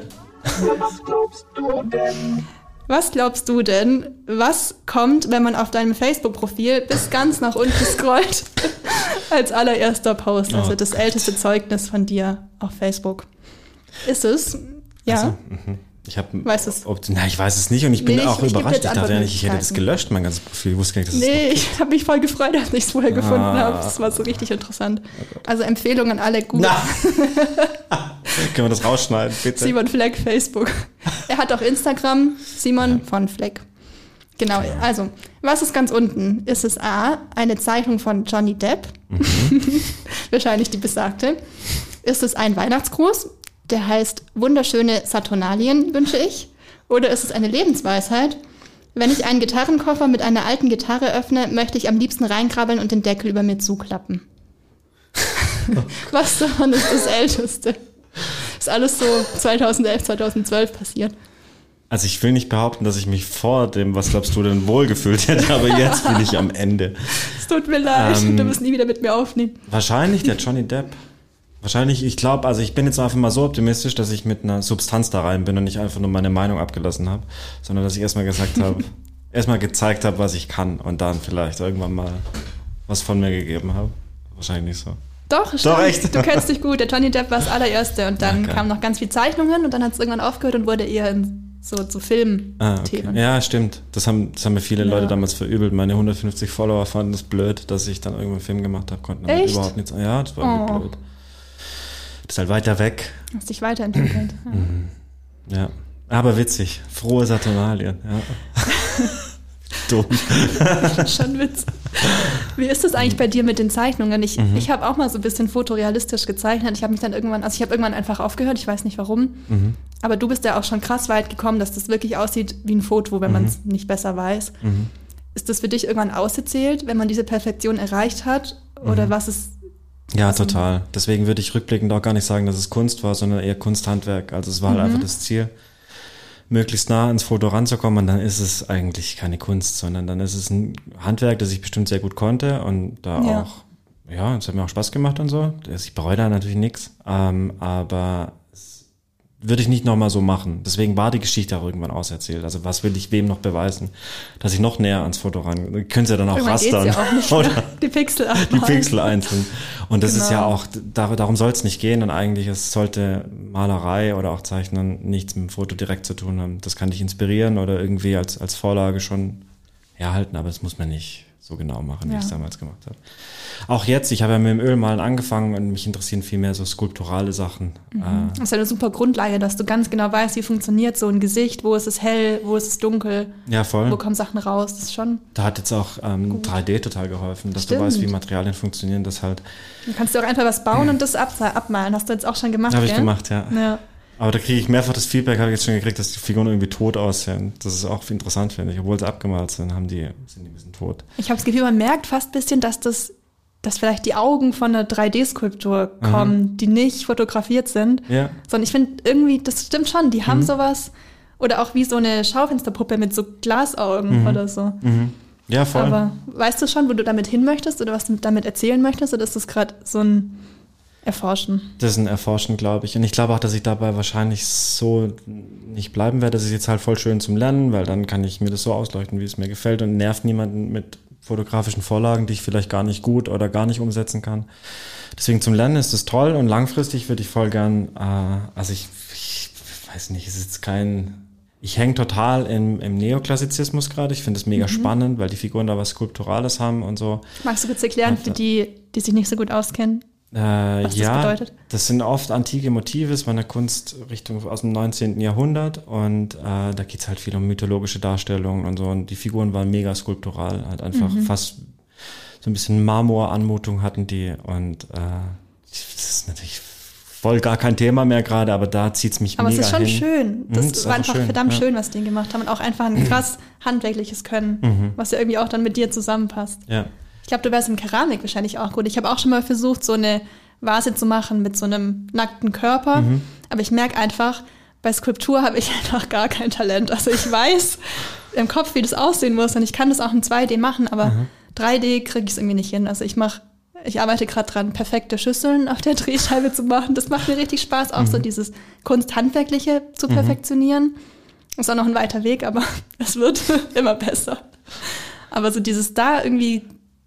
Speaker 1: Was glaubst du denn, was kommt, wenn man auf deinem Facebook-Profil bis ganz nach unten scrollt, als allererster Post, also das älteste Zeugnis von dir auf Facebook? Ist es? Ja.
Speaker 2: Also,
Speaker 1: weißt du es?
Speaker 2: Ich weiß es nicht und ich bin auch überrascht. Ich dachte ja nicht, ich hätte das gelöscht, mein ganzes Profil. Ich wusste gar nicht, dass
Speaker 1: ich habe mich voll gefreut, als ich es vorher gefunden habe. Das war so richtig interessant. Also Empfehlung an alle Google.
Speaker 2: Können wir das rausschneiden, bitte?
Speaker 1: Simon Fleck, Facebook. Er hat auch Instagram, Simon von Fleck. Genau, also, was ist ganz unten? Ist es A, eine Zeichnung von Johnny Depp? wahrscheinlich die besagte. Ist es ein Weihnachtsgruß, der heißt wunderschöne Saturnalien wünsche ich? Oder ist es eine Lebensweisheit? Wenn ich einen Gitarrenkoffer mit einer alten Gitarre öffne, möchte ich am liebsten reinkrabbeln und den Deckel über mir zuklappen. Was davon ist das Älteste? Ist alles so 2011, 2012 passiert.
Speaker 2: Also ich will nicht behaupten, dass ich mich vor dem, was glaubst du denn, wohlgefühlt hätte, aber jetzt bin ich am Ende.
Speaker 1: Es tut mir leid, du wirst nie wieder mit mir aufnehmen.
Speaker 2: Wahrscheinlich der Johnny Depp. Wahrscheinlich, ich glaube, also ich bin jetzt einfach mal so optimistisch, dass ich mit einer Substanz da rein bin und nicht einfach nur meine Meinung abgelassen habe, sondern dass ich erstmal gesagt habe, erstmal gezeigt habe, was ich kann und dann vielleicht irgendwann mal was von mir gegeben habe. Wahrscheinlich nicht so.
Speaker 1: Doch, stimmt.
Speaker 2: Doch, echt?
Speaker 1: Du kennst dich gut. Der Johnny Depp war das allererste und dann kamen noch ganz viele Zeichnungen und dann hat es irgendwann aufgehört und wurde eher in so zu Filmthemen.
Speaker 2: Okay. Ja, stimmt. Das haben mir viele Leute damals verübelt. Meine 150 Follower fanden es blöd, dass ich dann irgendwann einen Film gemacht habe. Konnten damit überhaupt nichts. Ja, das war irgendwie blöd. Das ist halt weiter weg.
Speaker 1: Hast dich weiterentwickelt.
Speaker 2: Ja. Aber witzig. Frohe Saturnalien. Ja. Dumm.
Speaker 1: Schon Witz. Wie ist das eigentlich bei dir mit den Zeichnungen? Ich habe auch mal so ein bisschen fotorealistisch gezeichnet. Ich habe irgendwann einfach aufgehört. Ich weiß nicht warum. Aber du bist ja auch schon krass weit gekommen, dass das wirklich aussieht wie ein Foto, wenn man es nicht besser weiß. Ist das für dich irgendwann ausgezählt, wenn man diese Perfektion erreicht hat? Oder was ist...
Speaker 2: Ja, total. Deswegen würde ich rückblickend auch gar nicht sagen, dass es Kunst war, sondern eher Kunsthandwerk. Also es war halt einfach das Ziel, möglichst nah ans Foto ranzukommen und dann ist es eigentlich keine Kunst, sondern dann ist es ein Handwerk, das ich bestimmt sehr gut konnte und da auch, ja, es hat mir auch Spaß gemacht und so. Ich bereue da natürlich nichts, aber würde ich nicht nochmal so machen. Deswegen war die Geschichte auch irgendwann auserzählt. Also was will ich wem noch beweisen, dass ich noch näher ans Foto ran... Können sie ja dann auch rastern.
Speaker 1: Ja auch nicht oder die Pixel
Speaker 2: abmalen. Die Pixel einzeln. Und das ist ja auch, darum soll es nicht gehen. Und eigentlich sollte Malerei oder auch Zeichnen nichts mit dem Foto direkt zu tun haben. Das kann dich inspirieren oder irgendwie als Vorlage schon herhalten, aber das muss man nicht so genau machen, wie ich es damals gemacht habe. Auch jetzt, ich habe ja mit dem Ölmalen angefangen und mich interessieren viel mehr so skulpturale Sachen.
Speaker 1: Das ist ja eine super Grundlage, dass du ganz genau weißt, wie funktioniert so ein Gesicht, wo ist es hell, wo ist es dunkel,
Speaker 2: ja, voll.
Speaker 1: Wo kommen Sachen raus, das ist schon...
Speaker 2: Da hat jetzt auch 3D total geholfen, dass du weißt, wie Materialien funktionieren, das halt...
Speaker 1: Du kannst dir auch einfach was bauen und das abmalen, hast du jetzt auch schon gemacht,
Speaker 2: Habe ich gemacht, ja. Aber da kriege ich mehrfach das Feedback, habe ich jetzt schon gekriegt, dass die Figuren irgendwie tot aussehen. Das ist auch interessant, finde ich. Obwohl sie abgemalt sind, sind die ein bisschen tot.
Speaker 1: Ich habe das Gefühl, man merkt fast ein bisschen, dass vielleicht die Augen von einer 3D-Skulptur kommen, die nicht fotografiert sind.
Speaker 2: Ja.
Speaker 1: Sondern ich finde irgendwie, das stimmt schon, die haben sowas. Oder auch wie so eine Schaufensterpuppe mit so Glasaugen oder so.
Speaker 2: Ja, voll.
Speaker 1: Aber weißt du schon, wo du damit hin möchtest oder was du damit erzählen möchtest? Oder ist das gerade so ein Erforschen?
Speaker 2: Das ist ein Erforschen, glaube ich. Und ich glaube auch, dass ich dabei wahrscheinlich so nicht bleiben werde. Das ist jetzt halt voll schön zum Lernen, weil dann kann ich mir das so ausleuchten, wie es mir gefällt und nervt niemanden mit fotografischen Vorlagen, die ich vielleicht gar nicht gut oder gar nicht umsetzen kann. Deswegen zum Lernen ist es toll und langfristig würde ich voll gern, also ich weiß nicht, es ist jetzt ich hänge total im Neoklassizismus gerade. Ich finde es mega spannend, weil die Figuren da was Skulpturales haben und so.
Speaker 1: Magst du kurz erklären, für die sich nicht so gut auskennen? Was das bedeutet? Das
Speaker 2: sind oft antike Motive, es war eine Kunstrichtung aus dem 19. Jahrhundert und da geht es halt viel um mythologische Darstellungen und so und die Figuren waren mega skulptural, halt einfach fast so ein bisschen Marmoranmutung hatten die und das ist natürlich voll gar kein Thema mehr gerade, aber da zieht es mich mega hin.
Speaker 1: Aber es ist schon schön. Das war einfach verdammt schön, was die gemacht haben und auch einfach ein krass handwerkliches Können, was ja irgendwie auch dann mit dir zusammenpasst.
Speaker 2: Ja.
Speaker 1: Ich glaube, du wärst in Keramik wahrscheinlich auch gut. Ich habe auch schon mal versucht, so eine Vase zu machen mit so einem nackten Körper. Aber ich merke einfach, bei Skulptur habe ich einfach gar kein Talent. Also ich weiß im Kopf, wie das aussehen muss und ich kann das auch in 2D machen, aber 3D kriege ich es irgendwie nicht hin. Also ich arbeite gerade dran, perfekte Schüsseln auf der Drehscheibe zu machen. Das macht mir richtig Spaß, auch so dieses Kunsthandwerkliche zu perfektionieren. Ist auch noch ein weiter Weg, aber es wird immer besser. Aber so dieses da irgendwie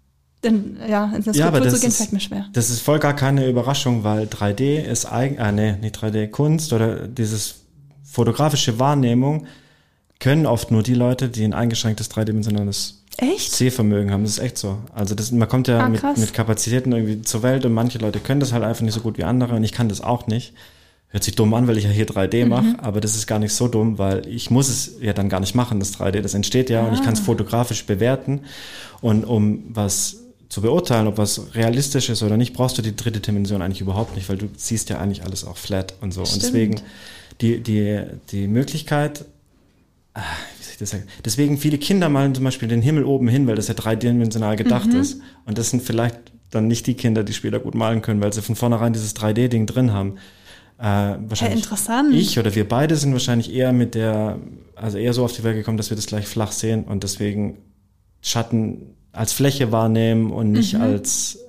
Speaker 1: in eine Skulptur zu gehen, fällt mir schwer.
Speaker 2: Das ist voll gar keine Überraschung, weil 3D ist nicht 3D, Kunst oder dieses fotografische Wahrnehmung können oft nur die Leute, die ein eingeschränktes dreidimensionales Sehvermögen haben. Das ist echt so. Also man kommt ja mit Kapazitäten irgendwie zur Welt und manche Leute können das halt einfach nicht so gut wie andere und ich kann das auch nicht. Hört sich dumm an, weil ich ja hier 3D mache, aber das ist gar nicht so dumm, weil ich muss es ja dann gar nicht machen, das 3D. Das entsteht ja und ich kann es fotografisch bewerten und um was zu beurteilen, ob was realistisch ist oder nicht, brauchst du die dritte Dimension eigentlich überhaupt nicht, weil du siehst ja eigentlich alles auch flat und so.
Speaker 1: Stimmt.
Speaker 2: Und deswegen die Möglichkeit, wie soll ich das sagen? Deswegen viele Kinder malen zum Beispiel den Himmel oben hin, weil das ja dreidimensional gedacht ist. Und das sind vielleicht dann nicht die Kinder, die später gut malen können, weil sie von vornherein dieses 3D-Ding drin haben. Wahrscheinlich
Speaker 1: interessant.
Speaker 2: Ich oder wir beide sind wahrscheinlich eher eher so auf die Welt gekommen, dass wir das gleich flach sehen und deswegen Schatten als Fläche wahrnehmen und nicht als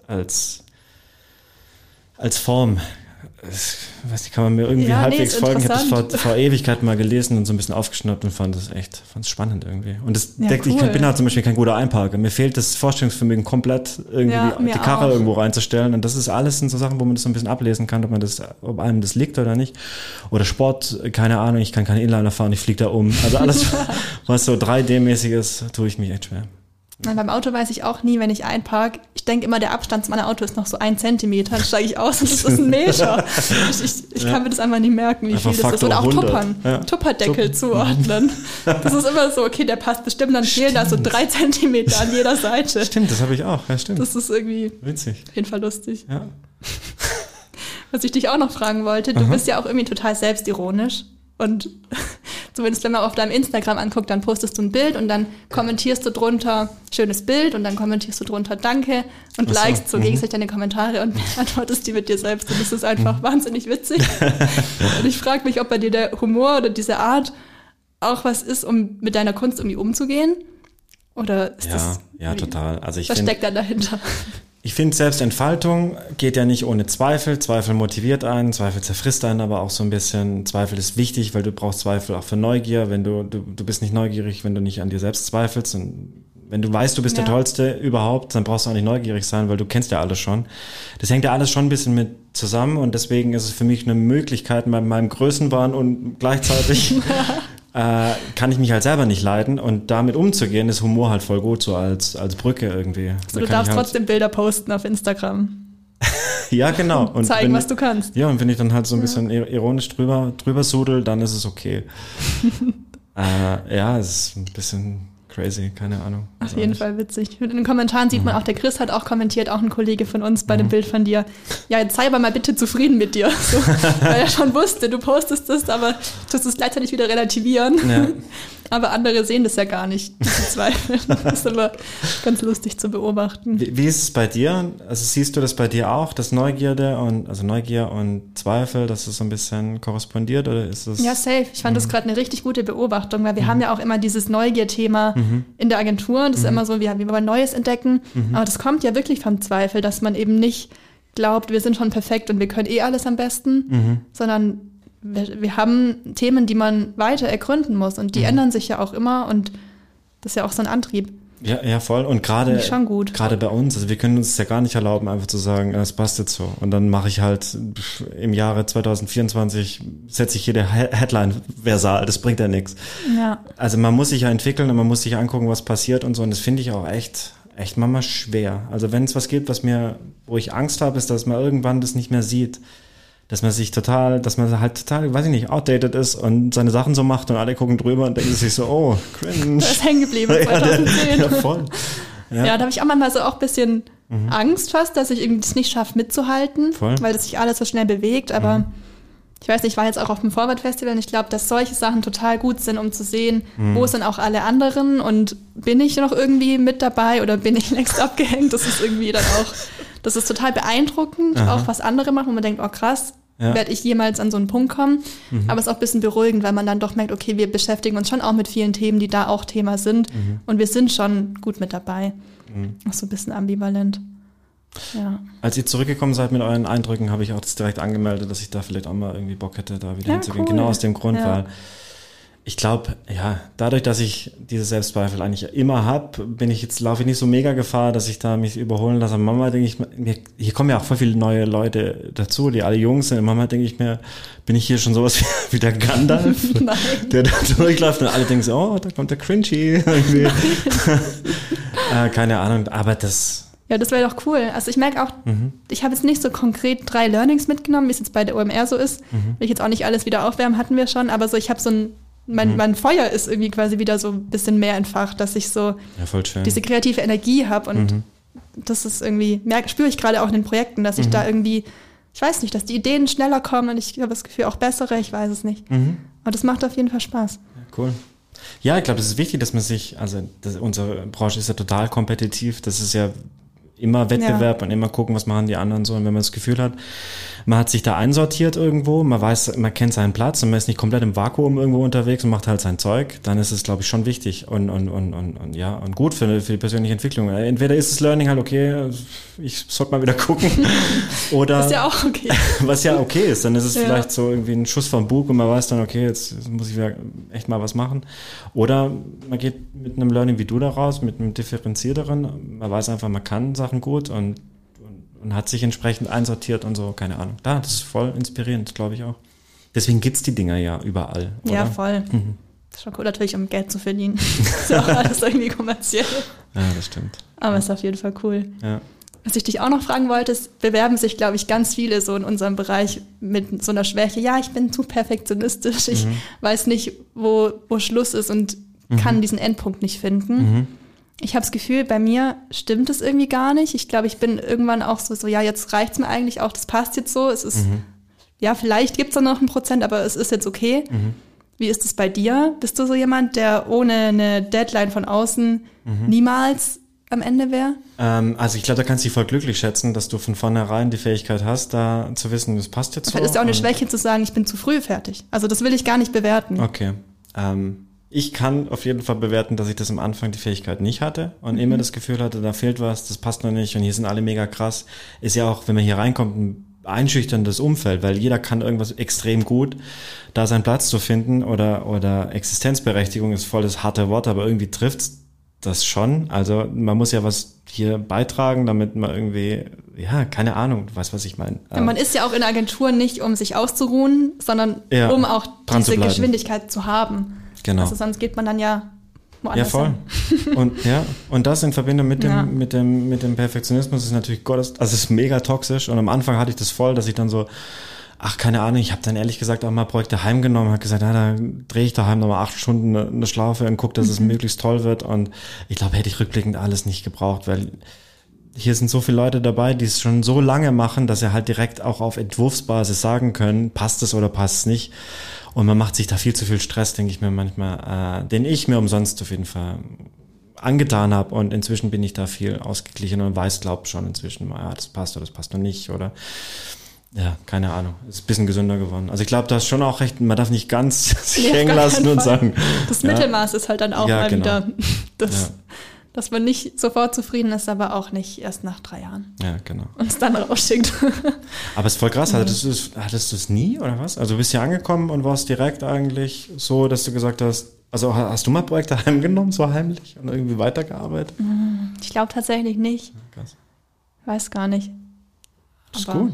Speaker 2: Form. Weiß nicht, kann man mir irgendwie halbwegs folgen. Ich habe das vor Ewigkeit mal gelesen und so ein bisschen aufgeschnappt und fand es spannend irgendwie. Und das cool. Ich bin halt zum Beispiel kein guter Einparker. Mir fehlt das Vorstellungsvermögen komplett irgendwie die Karre auch irgendwo reinzustellen. Und das ist alles sind so Sachen, wo man das so ein bisschen ablesen kann, ob einem das liegt oder nicht. Oder Sport, keine Ahnung, ich kann keinen Inliner fahren, ich fliege da um. Also alles, was so 3D-mäßig ist, tue ich mich echt schwer.
Speaker 1: Nein, beim Auto weiß ich auch nie, wenn ich einparke. Ich denke immer, der Abstand zu meinem Auto ist noch so 1 Zentimeter. Dann steige ich aus und das ist 1 Meter. Ich kann mir das einfach nicht merken, wie viel das ist. Oder auch Tupperdeckel zuordnen. Das ist immer so, okay, der passt bestimmt, dann fehlen da so 3 Zentimeter an jeder Seite.
Speaker 2: Stimmt, das habe ich auch. Ja, stimmt.
Speaker 1: Das ist irgendwie
Speaker 2: witzig.
Speaker 1: Auf jeden Fall lustig.
Speaker 2: Ja.
Speaker 1: Was ich dich auch noch fragen wollte, du bist ja auch irgendwie total selbstironisch. Und zumindest wenn man auf deinem Instagram anguckt, dann postest du ein Bild und dann kommentierst du drunter, schönes Bild, und dann kommentierst du drunter, danke, und likest so gegenseitig deine Kommentare und antwortest die mit dir selbst. Und das ist einfach wahnsinnig witzig. Und ich frage mich, ob bei dir der Humor oder diese Art auch was ist, um mit deiner Kunst irgendwie umzugehen? Oder ist das
Speaker 2: total. Also
Speaker 1: was steckt da dahinter?
Speaker 2: Ich finde, Selbstentfaltung geht ja nicht ohne Zweifel. Zweifel motiviert einen, Zweifel zerfrisst einen aber auch so ein bisschen. Zweifel ist wichtig, weil du brauchst Zweifel auch für Neugier. Wenn du bist nicht neugierig, wenn du nicht an dir selbst zweifelst. Und wenn du weißt, du bist der Tollste überhaupt, dann brauchst du auch nicht neugierig sein, weil du kennst ja alles schon. Das hängt ja alles schon ein bisschen mit zusammen und deswegen ist es für mich eine Möglichkeit, bei meinem Größenwahn und gleichzeitig kann ich mich halt selber nicht leiden und damit umzugehen, ist Humor halt voll gut, so als Brücke irgendwie.
Speaker 1: Also du darfst trotzdem Bilder posten auf Instagram.
Speaker 2: Ja, genau.
Speaker 1: Und zeigen, was du kannst.
Speaker 2: Ja, und wenn ich dann halt so ein bisschen ironisch drüber sudel, dann ist es okay. Es ist ein bisschen crazy, keine Ahnung.
Speaker 1: Auf jeden Fall witzig. In den Kommentaren sieht man auch, der Chris hat auch kommentiert, auch ein Kollege von uns bei dem Bild von dir. Ja, jetzt sei aber mal bitte zufrieden mit dir. So, weil er schon wusste, du postest das, aber tust es gleichzeitig wieder relativieren. Ja. Aber andere sehen das ja gar nicht, diese Zweifel. Das ist aber ganz lustig zu beobachten.
Speaker 2: Wie ist es bei dir? Also siehst du das bei dir auch, dass Neugier und Zweifel, dass es so ein bisschen korrespondiert, oder ist es?
Speaker 1: Ja, safe. Ich fand das gerade eine richtig gute Beobachtung, weil wir haben ja auch immer dieses Neugier-Thema in der Agentur. Das ist immer so, wir wollen Neues entdecken. Aber das kommt ja wirklich vom Zweifel, dass man eben nicht glaubt, wir sind schon perfekt und wir können alles am besten, sondern wir haben Themen, die man weiter ergründen muss und die ändern sich ja auch immer und das ist ja auch so ein Antrieb.
Speaker 2: Ja, voll. Und gerade bei uns, also wir können uns ja gar nicht erlauben, einfach zu sagen, das passt jetzt so. Und dann mache ich halt im Jahre 2024, setze ich jede Headline versal, das bringt ja nichts. Ja. Also man muss sich ja entwickeln und man muss sich angucken, was passiert und so. Und das finde ich auch echt manchmal schwer. Also wenn es was gibt, wo ich Angst habe, ist, dass man irgendwann das nicht mehr sieht. Dass man halt total, weiß ich nicht, outdated ist und seine Sachen so macht und alle gucken drüber und denken sich so, oh, cringe.
Speaker 1: Das ist hängen geblieben 2010.
Speaker 2: Ja, voll.
Speaker 1: Ja, da habe ich auch manchmal so auch ein bisschen Angst fast, dass ich irgendwie das nicht schaffe mitzuhalten, weil das sich alles so schnell bewegt, aber ich weiß nicht, ich war jetzt auch auf dem Forward Festival und ich glaube, dass solche Sachen total gut sind, um zu sehen, wo sind auch alle anderen und bin ich noch irgendwie mit dabei oder bin ich längst abgehängt? Das ist irgendwie dann auch, das ist total beeindruckend, auch was andere machen, wo man denkt, oh krass, werde ich jemals an so einen Punkt kommen? Aber es ist auch ein bisschen beruhigend, weil man dann doch merkt, okay, wir beschäftigen uns schon auch mit vielen Themen, die da auch Thema sind und wir sind schon gut mit dabei. Auch so ein bisschen ambivalent. Ja.
Speaker 2: Als ihr zurückgekommen seid mit euren Eindrücken, habe ich auch das direkt angemeldet, dass ich da vielleicht auch mal irgendwie Bock hätte, da wieder hinzugehen. Cool. Genau aus dem Grund, weil ich glaube, dadurch, dass ich diese Selbstzweifel eigentlich immer habe, laufe ich nicht so mega Gefahr, dass ich da mich überholen lasse. Mama, denke ich mir, hier kommen ja auch voll viele neue Leute dazu, die alle jung sind. Und Mama, denke ich mir, bin ich hier schon sowas wie der Gandalf, der da durchläuft und alle denken so, oh, da kommt der Cringy. Keine Ahnung, aber das...
Speaker 1: Ja, das wäre doch cool. Also ich merke auch, ich habe jetzt nicht so konkret 3 Learnings mitgenommen, wie es jetzt bei der OMR so ist. Will ich jetzt auch nicht alles wieder aufwärmen, hatten wir schon, aber so ich habe so mein Feuer ist irgendwie quasi wieder so ein bisschen mehr entfacht, dass ich so diese kreative Energie habe und das ist irgendwie, spüre ich gerade auch in den Projekten, dass ich da irgendwie, ich weiß nicht, dass die Ideen schneller kommen und ich habe das Gefühl auch bessere, ich weiß es nicht. Aber das macht auf jeden Fall Spaß.
Speaker 2: Ja, cool. Ja, ich glaube, das ist wichtig, dass man sich, unsere Branche ist ja total kompetitiv, das ist ja immer Wettbewerb und immer gucken, was machen die anderen so. Und wenn man das Gefühl hat, man hat sich da einsortiert irgendwo, man weiß, man kennt seinen Platz und man ist nicht komplett im Vakuum irgendwo unterwegs und macht halt sein Zeug, dann ist es, glaube ich, schon wichtig und gut für die persönliche Entwicklung. Entweder ist das Learning halt okay, ich sollte mal wieder gucken, oder
Speaker 1: ist ja auch okay.
Speaker 2: Was ja okay ist, dann ist es vielleicht so irgendwie ein Schuss vom Bug und man weiß dann, okay, jetzt muss ich wieder echt mal was machen. Oder man geht mit einem Learning wie du da raus, mit einem differenzierteren, man weiß einfach, man kann Sachen gut und hat sich entsprechend einsortiert und so, keine Ahnung. Das ist voll inspirierend, glaube ich auch. Deswegen gibt's die Dinger ja überall, oder?
Speaker 1: Ja, voll. Das ist schon cool, natürlich, um Geld zu verdienen. Das ist ja auch alles irgendwie kommerziell.
Speaker 2: Ja, das stimmt.
Speaker 1: Aber es ist auf jeden Fall cool.
Speaker 2: Ja.
Speaker 1: Was ich dich auch noch fragen wollte, ist, bewerben sich, glaube ich, ganz viele so in unserem Bereich mit so einer Schwäche. Ja, ich bin zu perfektionistisch, ich weiß nicht, wo Schluss ist und kann diesen Endpunkt nicht finden. Ich habe das Gefühl, bei mir stimmt es irgendwie gar nicht. Ich glaube, ich bin irgendwann auch so, ja, jetzt reicht's mir eigentlich auch, das passt jetzt so. Es ist, ja, vielleicht gibt's da noch 1%, aber es ist jetzt okay. Wie ist es bei dir? Bist du so jemand, der ohne eine Deadline von außen niemals am Ende wäre?
Speaker 2: Also ich glaube, da kannst du dich voll glücklich schätzen, dass du von vornherein die Fähigkeit hast, da zu wissen, das passt jetzt so.
Speaker 1: Vielleicht ist ja auch eine Schwäche zu sagen, ich bin zu früh fertig. Also das will ich gar nicht bewerten.
Speaker 2: Okay. Ich kann auf jeden Fall bewerten, dass ich das am Anfang die Fähigkeit nicht hatte und immer das Gefühl hatte, da fehlt was, das passt noch nicht und hier sind alle mega krass. Ist ja auch, wenn man hier reinkommt, ein einschüchterndes Umfeld, weil jeder kann irgendwas extrem gut, da seinen Platz zu finden oder Existenzberechtigung ist voll das harte Wort, aber irgendwie trifft's das schon. Also man muss ja was hier beitragen, damit man irgendwie, ja, keine Ahnung, du weißt, was ich meine.
Speaker 1: Ja, man ist ja auch in Agenturen nicht, um sich auszuruhen, sondern um auch diese Geschwindigkeit zu haben.
Speaker 2: Genau.
Speaker 1: Also sonst geht man dann ja woanders
Speaker 2: voll. Hin. Und das in Verbindung mit dem Perfektionismus ist natürlich es ist mega toxisch und am Anfang hatte ich das voll, dass ich dann so, keine Ahnung, ich habe dann ehrlich gesagt auch mal Projekte heimgenommen, habe gesagt, da drehe ich daheim nochmal 8 Stunden eine Schlaufe und gucke, dass es möglichst toll wird und ich glaube, hätte ich rückblickend alles nicht gebraucht, weil hier sind so viele Leute dabei, die es schon so lange machen, dass sie halt direkt auch auf Entwurfsbasis sagen können, passt es oder passt es nicht. Und man macht sich da viel zu viel Stress, denke ich mir manchmal, den ich mir umsonst auf jeden Fall angetan habe. Und inzwischen bin ich da viel ausgeglichener und glaube schon inzwischen mal, das passt oder das passt noch nicht. Oder ja, keine Ahnung. Ist ein bisschen gesünder geworden. Also ich glaube, da ist schon auch recht, man darf nicht ganz sich hängen lassen und sagen.
Speaker 1: Das Mittelmaß ist halt dann auch mal wieder dass man nicht sofort zufrieden ist, aber auch nicht erst nach 3 Jahren.
Speaker 2: Ja, genau.
Speaker 1: Und es dann rausschickt.
Speaker 2: Aber es ist voll krass. Hattest du es nie oder was? Also du bist hier angekommen und warst direkt eigentlich so, dass du gesagt hast, also hast du mal Projekte heimgenommen, so heimlich und irgendwie weitergearbeitet?
Speaker 1: Ich glaube tatsächlich nicht.
Speaker 2: Krass.
Speaker 1: Weiß gar nicht.
Speaker 2: Das ist gut.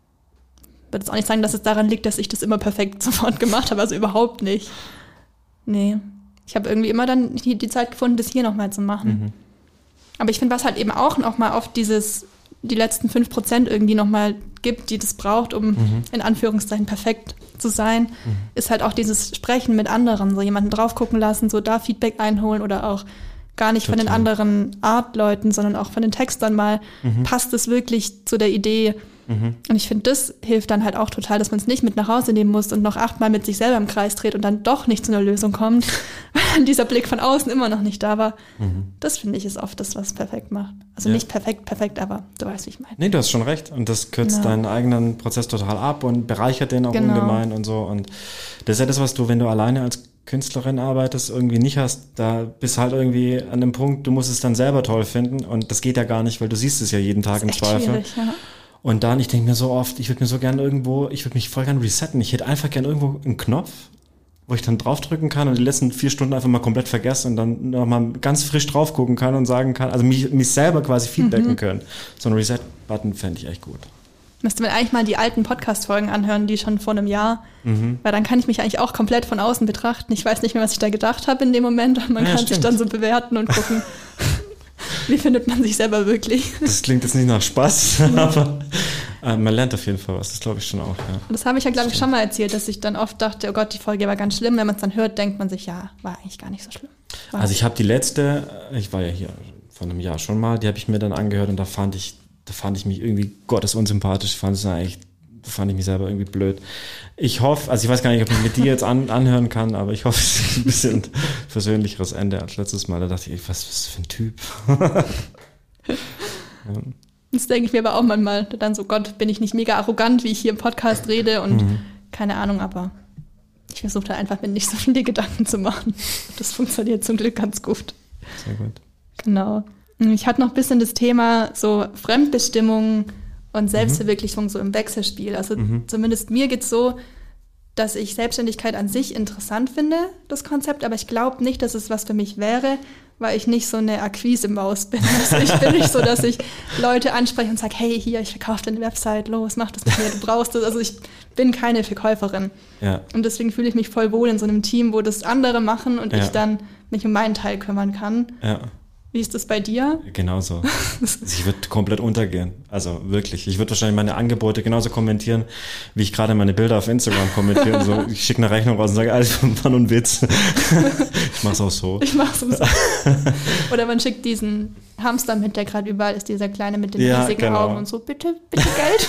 Speaker 1: Ich würde jetzt auch nicht sagen, dass es daran liegt, dass ich das immer perfekt sofort gemacht habe, also überhaupt nicht. Nee. Ich habe irgendwie immer dann die Zeit gefunden, das hier nochmal zu machen. Aber ich finde, was halt eben auch noch mal oft die letzten 5% irgendwie nochmal gibt, die das braucht, um in Anführungszeichen perfekt zu sein, ist halt auch dieses Sprechen mit anderen, so jemanden drauf gucken lassen, so da Feedback einholen oder auch gar nicht von den anderen Artleuten, sondern auch von den Textern mal, passt es wirklich zu der Idee? Und ich finde, das hilft dann halt auch total, dass man es nicht mit nach Hause nehmen muss und noch 8-mal mit sich selber im Kreis dreht und dann doch nicht zu einer Lösung kommt, weil dieser Blick von außen immer noch nicht da war. Das finde ich ist oft das, was perfekt macht. Also nicht perfekt, aber du weißt, wie ich meine.
Speaker 2: Nee, du hast schon recht. Und das kürzt deinen eigenen Prozess total ab und bereichert den auch ungemein und so. Und das ist ja das, was du, wenn du alleine als Künstlerin arbeitest, irgendwie nicht hast. Da bist halt irgendwie an dem Punkt, du musst es dann selber toll finden und das geht ja gar nicht, weil du siehst es ja jeden Tag im Zweifel. Ja. Und dann, ich denke mir so oft, ich würde mich voll gern resetten. Ich hätte einfach gern irgendwo einen Knopf, wo ich dann draufdrücken kann und die letzten 4 Stunden einfach mal komplett vergesse und dann nochmal ganz frisch drauf gucken kann und sagen kann, also mich selber quasi feedbacken können. So ein Reset-Button fände ich echt gut.
Speaker 1: Müsste man eigentlich mal die alten Podcast-Folgen anhören, die schon vor einem Jahr, weil dann kann ich mich eigentlich auch komplett von außen betrachten. Ich weiß nicht mehr, was ich da gedacht habe in dem Moment und man kann sich dann so bewerten und gucken, wie findet man sich selber wirklich.
Speaker 2: Das klingt jetzt nicht nach Spaß, aber man lernt auf jeden Fall was, das glaube ich schon auch. Ja.
Speaker 1: Das habe ich ja, glaube ich, schon mal erzählt, dass ich dann oft dachte, oh Gott, die Folge war ganz schlimm. Wenn man es dann hört, denkt man sich, ja, war eigentlich gar nicht so schlimm.
Speaker 2: Also ich habe ich war ja hier vor einem Jahr schon mal, die habe ich mir dann angehört und da fand ich mich irgendwie gottesunsympathisch, fand ich mich selber irgendwie blöd. Ich hoffe, also ich weiß gar nicht, ob ich mit dir jetzt anhören kann, aber ich hoffe, es ist ein bisschen versöhnlicheres Ende als letztes Mal. Da dachte ich, was für ein Typ. Ja.
Speaker 1: Das denke ich mir aber auch manchmal dann so, Gott, bin ich nicht mega arrogant, wie ich hier im Podcast rede und keine Ahnung, aber ich versuche da einfach mir nicht so viele Gedanken zu machen. Das funktioniert zum Glück ganz gut.
Speaker 2: Sehr gut.
Speaker 1: Genau. Ich hatte noch ein bisschen das Thema so Fremdbestimmung und Selbstverwirklichung so im Wechselspiel. Also zumindest mir geht's so, dass ich Selbstständigkeit an sich interessant finde, das Konzept, aber ich glaube nicht, dass es was für mich wäre, weil ich nicht so eine Akquise-Maus bin. Also ich bin nicht so, dass ich Leute anspreche und sage, hey, hier, ich verkaufe deine Website, los, mach das mit mir, du brauchst das. Also ich bin keine Verkäuferin. Ja. Und deswegen fühle ich mich voll wohl in so einem Team, wo das andere machen und ich dann mich um meinen Teil kümmern kann. Ja. Wie ist das bei dir?
Speaker 2: Genauso. Ich würde komplett untergehen. Also wirklich. Ich würde wahrscheinlich meine Angebote genauso kommentieren, wie ich gerade meine Bilder auf Instagram kommentiere. So, ich schicke eine Rechnung raus und sage, alles war nur ein Witz. Ich mache es auch so.
Speaker 1: Ich mache es so. Oder man schickt diesen Hamster mit, der gerade überall ist, dieser Kleine mit den riesigen Augen und so, bitte Geld.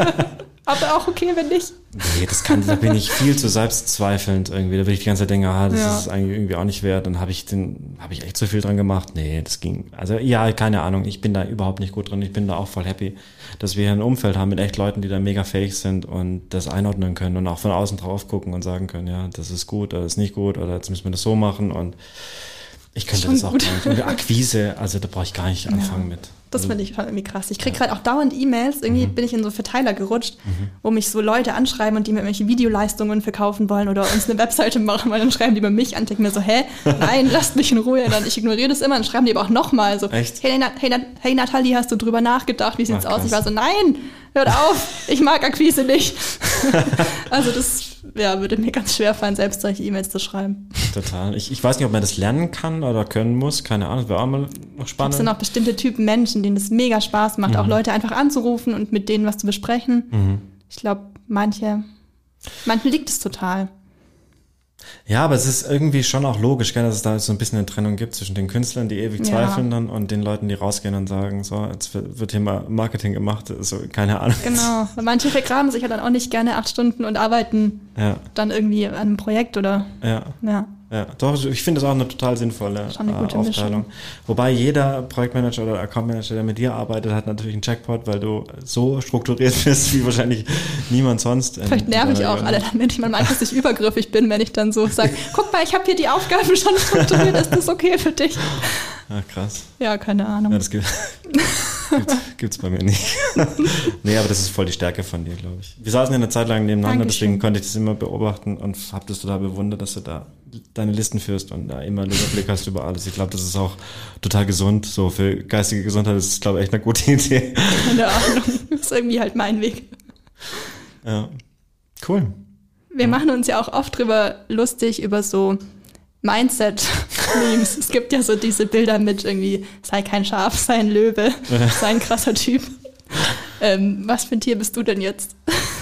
Speaker 1: Aber auch okay, wenn nicht.
Speaker 2: Nee, da bin ich viel zu selbstzweifelnd irgendwie. Da will ich die ganze Zeit denken, das ist eigentlich irgendwie auch nicht wert. Dann habe ich echt zu viel dran gemacht. Nee, das ging. Also ja, keine Ahnung. Ich bin da überhaupt nicht gut drin. Ich bin da auch voll happy, dass wir hier ein Umfeld haben mit echt Leuten, die da mega fähig sind und das einordnen können und auch von außen drauf gucken und sagen können, ja, das ist gut oder das ist nicht gut oder jetzt müssen wir das so machen und ich könnte das auch gar nicht. Und Akquise, also da brauche ich gar nicht anfangen mit.
Speaker 1: Das finde ich schon irgendwie krass. Ich kriege gerade auch dauernd E-Mails. Irgendwie bin ich in so Verteiler gerutscht, wo mich so Leute anschreiben und die mir irgendwelche Videoleistungen verkaufen wollen oder uns eine Webseite machen wollen. Dann schreiben die über mich an, denken mir so, nein, lasst mich in Ruhe. Und dann, ich ignoriere das immer. Dann schreiben die aber auch nochmal so, hey Nathalie, hast du drüber nachgedacht? Wie sieht's aus? Ich war so, nein, hört auf, ich mag Akquise nicht. Also das würde mir ganz schwer fallen, selbst solche E-Mails zu schreiben.
Speaker 2: Total. Ich weiß nicht, ob man das lernen kann oder können muss. Keine Ahnung, das wäre auch mal noch spannend.
Speaker 1: Es sind auch bestimmte Typen Menschen, denen es mega Spaß macht, auch Leute einfach anzurufen und mit denen was zu besprechen. Ich glaube, manchen liegt es total.
Speaker 2: Ja, aber es ist irgendwie schon auch logisch, dass es da so ein bisschen eine Trennung gibt zwischen den Künstlern, die ewig zweifeln dann und den Leuten, die rausgehen und sagen, so, jetzt wird hier mal Marketing gemacht, so, keine Ahnung.
Speaker 1: Genau, weil manche vergraben sich ja dann auch nicht gerne 8 Stunden und arbeiten dann irgendwie an einem Projekt oder. Ja,
Speaker 2: doch, ich finde das auch eine total sinnvolle Aufteilung. Mischung. Wobei jeder Projektmanager oder Accountmanager, der mit dir arbeitet, hat natürlich einen Jackpot, weil du so strukturiert bist, wie wahrscheinlich niemand sonst.
Speaker 1: Vielleicht nerv ich auch alle damit, ich meine, manchmal, dass ich übergriffig bin, wenn ich dann so sage, guck mal, ich habe hier die Aufgaben schon strukturiert, ist das okay für dich?
Speaker 2: Ach, krass.
Speaker 1: Ja, keine Ahnung.
Speaker 2: Ja, das gibt's bei mir nicht. Nee, aber das ist voll die Stärke von dir, glaube ich. Wir saßen ja eine Zeit lang nebeneinander, deswegen konnte ich das immer beobachten und habe das total bewundert, dass du da deine Listen führst und da immer einen Überblick hast über alles. Ich glaube, das ist auch total gesund. So für geistige Gesundheit ist es, glaube ich, echt eine gute Idee.
Speaker 1: Keine Ahnung. Das ist irgendwie halt mein Weg.
Speaker 2: Ja, cool.
Speaker 1: Wir machen uns ja auch oft drüber lustig über so Mindset-Memes. Es gibt ja so diese Bilder mit irgendwie, sei kein Schaf, sei ein Löwe, sei ein krasser Typ. Was für ein Tier bist du denn jetzt?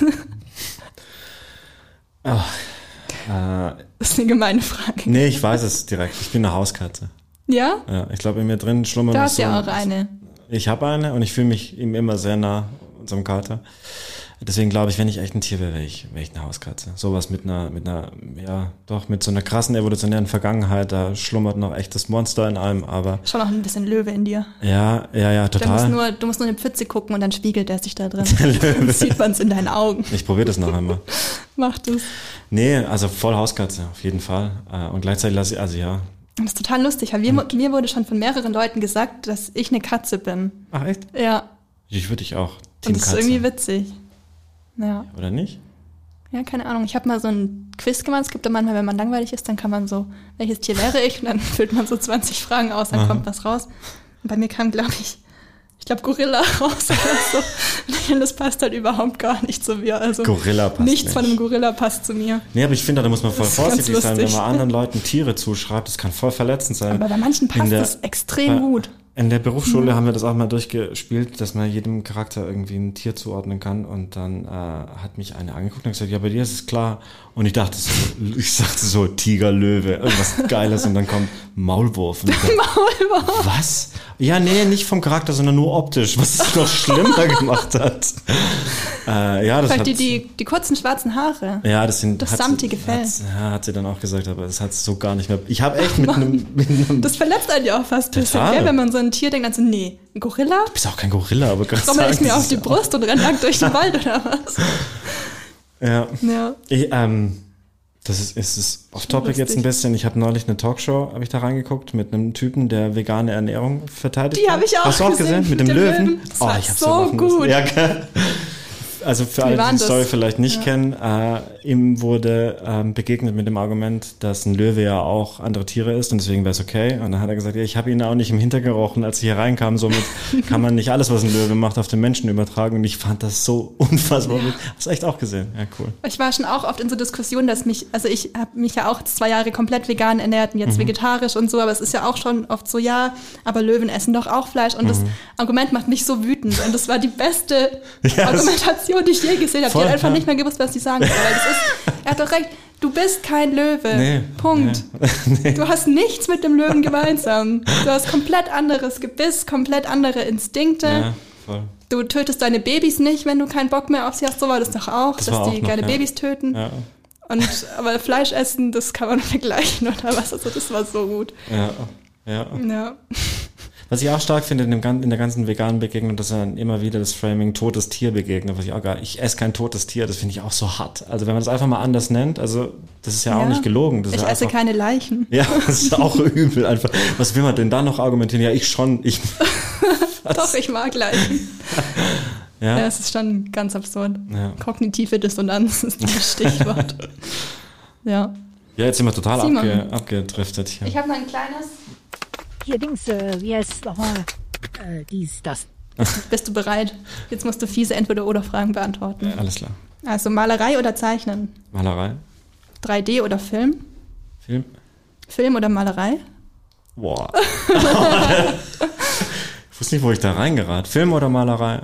Speaker 1: Das ist eine gemeine Frage.
Speaker 2: Nee, ich weiß es direkt. Ich bin eine Hauskatze.
Speaker 1: Ja?
Speaker 2: Ja, ich glaube, in mir drin schlummert.
Speaker 1: Du hast ja auch eine.
Speaker 2: Ich habe eine und ich fühle mich ihm immer sehr nah, unserem Kater. Deswegen glaube ich, wenn ich echt ein Tier wäre, wäre ich eine Hauskatze. Sowas mit so einer krassen evolutionären Vergangenheit, da schlummert noch echtes Monster in einem, aber.
Speaker 1: Schon noch ein bisschen Löwe in dir.
Speaker 2: Ja, total.
Speaker 1: Du musst nur in die Pfütze gucken und dann spiegelt er sich da drin. Dann sieht man es in deinen Augen.
Speaker 2: Ich probiere das noch einmal.
Speaker 1: Mach das.
Speaker 2: Nee, also voll Hauskatze, auf jeden Fall. Und gleichzeitig lasse ich, also ja.
Speaker 1: Das ist total lustig, weil mir wurde schon von mehreren Leuten gesagt, dass ich eine Katze bin.
Speaker 2: Ach, echt?
Speaker 1: Ja.
Speaker 2: Ich würde dich auch. Team
Speaker 1: und das ist irgendwie witzig. Ja.
Speaker 2: Oder nicht?
Speaker 1: Ja, keine Ahnung. Ich habe mal so ein Quiz gemacht. Es gibt ja manchmal, wenn man langweilig ist, dann kann man so, welches Tier wäre ich? Und dann füllt man so 20 Fragen aus, dann kommt was raus. Und bei mir kam, glaube ich, Gorilla raus oder so. Und das passt halt überhaupt gar nicht zu mir. Also
Speaker 2: Gorilla passt
Speaker 1: nichts
Speaker 2: nicht.
Speaker 1: von einem Gorilla passt zu mir.
Speaker 2: Nee, aber ich finde, da muss man voll vorsichtig sein, wenn man anderen Leuten Tiere zuschreibt. Das kann voll verletzend sein.
Speaker 1: Aber bei manchen passt das extrem gut.
Speaker 2: In der Berufsschule haben wir das auch mal durchgespielt, dass man jedem Charakter irgendwie ein Tier zuordnen kann und dann hat mich eine angeguckt und gesagt, ja, bei dir ist es klar. Und ich sagte so Tiger, Löwe, irgendwas Geiles und dann kommt Maulwurf.
Speaker 1: Maulwurf?
Speaker 2: Was? Ja, nee, nicht vom Charakter, sondern nur optisch, was es noch schlimmer gemacht hat. Ja, das
Speaker 1: vielleicht die kurzen schwarzen Haare.
Speaker 2: Ja, das
Speaker 1: samtige Fell.
Speaker 2: Hat sie dann auch gesagt, aber das hat so gar nicht mehr. Ich habe echt mit einem.
Speaker 1: Das verletzt einen ja auch fast ein bisschen, gell? Wenn man so ein Tier denkt, dann so, nee, ein Gorilla?
Speaker 2: Du bist auch kein Gorilla, aber gerade
Speaker 1: sagen. Komm ich mir auf die Brust und renn lang durch den Wald oder was?
Speaker 2: Ja. Das ist off-topic jetzt ein bisschen. Ich habe neulich eine Talkshow, habe ich da reingeguckt, mit einem Typen, der vegane Ernährung verteidigt.
Speaker 1: Die habe ich auch
Speaker 2: Hast du auch gesehen? Mit dem Löwen?
Speaker 1: Das war ich so gut.
Speaker 2: Ja, also für alle, die die Story vielleicht nicht kennen, ihm wurde begegnet mit dem Argument, dass ein Löwe ja auch andere Tiere ist und deswegen wäre es okay. Und dann hat er gesagt, ja, ich habe ihn auch nicht im Hintergerochen, als ich hier reinkam. Somit kann man nicht alles, was ein Löwe macht, auf den Menschen übertragen. Und ich fand das so unfassbar. Ja. Hast du echt auch gesehen? Ja, cool.
Speaker 1: Ich war schon auch oft in so Diskussionen, dass ich habe mich ja auch 2 Jahre komplett vegan ernährt und jetzt vegetarisch und so, aber es ist ja auch schon oft so, ja, aber Löwen essen doch auch Fleisch. Und das Argument macht mich so wütend. Und das war die beste Argumentation, die ich je gesehen habe. Die hat einfach nicht mehr gewusst, was sie sagen soll. Weil er hat doch recht, du bist kein Löwe. Nee, Punkt. Nee. Du hast nichts mit dem Löwen gemeinsam. Du hast komplett anderes Gebiss, komplett andere Instinkte. Ja, voll. Du tötest deine Babys nicht, wenn du keinen Bock mehr auf sie hast. So war das doch auch, dass die gerne Babys töten. Ja. Aber Fleisch essen, das kann man vergleichen oder was. Also das war so gut. Ja.
Speaker 2: Was ich auch stark finde in der ganzen veganen Begegnung, dass er immer wieder das Framing totes Tier begegnet, was ich auch ich esse kein totes Tier, das finde ich auch so hart. Also wenn man das einfach mal anders nennt, also das ist ja auch nicht gelogen. Das
Speaker 1: ich esse keine Leichen.
Speaker 2: Ja, das ist auch übel einfach. Was will man denn da noch argumentieren? Ja, ich schon.
Speaker 1: Doch, ich mag Leichen. Ja, es ist schon ganz absurd. Ja. Kognitive Dissonanz ist das Stichwort. Ja,
Speaker 2: jetzt sind wir total abgedriftet hier.
Speaker 1: Ich habe noch ein kleines...
Speaker 3: Hier, Dings, wie heißt es nochmal? Das.
Speaker 1: Bist du bereit? Jetzt musst du fiese Entweder-oder-Fragen beantworten.
Speaker 2: Alles klar.
Speaker 1: Also Malerei oder Zeichnen?
Speaker 2: Malerei.
Speaker 1: 3D oder Film?
Speaker 2: Film.
Speaker 1: Film oder Malerei?
Speaker 2: Boah. Ich wusste nicht, wo ich da reingerate. Film oder Malerei?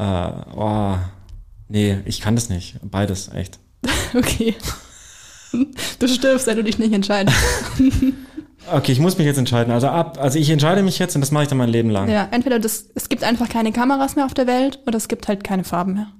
Speaker 2: Nee, ich kann das nicht. Beides, echt.
Speaker 1: Okay. Du stirbst, wenn du dich nicht entscheidest.
Speaker 2: Okay, ich muss mich jetzt entscheiden. Also ich entscheide mich jetzt und das mache ich dann mein Leben lang.
Speaker 1: Ja, entweder es gibt einfach keine Kameras mehr auf der Welt oder es gibt halt keine Farben mehr.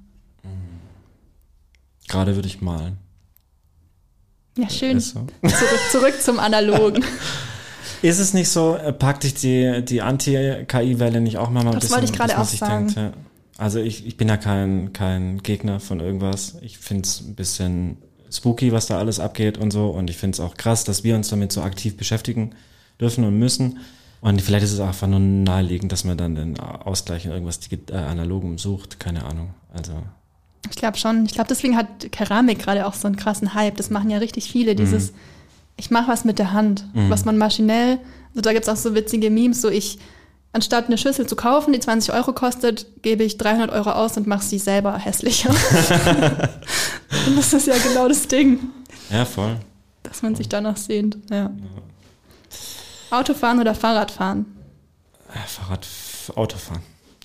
Speaker 2: Gerade würde ich malen.
Speaker 1: Ja, schön. So. Zurück zum Analogen.
Speaker 2: Ist es nicht so, packt dich die Anti-KI-Welle nicht auch mal ein bisschen?
Speaker 1: Das wollte ich gerade auch sagen.
Speaker 2: Denkt, ja. Also ich bin ja kein Gegner von irgendwas. Ich finde es ein bisschen spooky, was da alles abgeht und so. Und ich finde es auch krass, dass wir uns damit so aktiv beschäftigen dürfen und müssen. Und vielleicht ist es auch einfach nur naheliegend, dass man dann den Ausgleich in irgendwas Analogem sucht. Keine Ahnung. Also
Speaker 1: ich glaube schon. Ich glaube, deswegen hat Keramik gerade auch so einen krassen Hype. Das machen ja richtig viele. Dieses, ich mache was mit der Hand, was man maschinell, also da gibt es auch so witzige Memes, so anstatt eine Schüssel zu kaufen, die 20 Euro kostet, gebe ich 300 Euro aus und mache sie selber hässlicher. Und das ist ja genau das Ding.
Speaker 2: Ja, voll.
Speaker 1: Dass man sich danach sehnt, ja. Autofahren oder Fahrradfahren?
Speaker 2: Autofahren.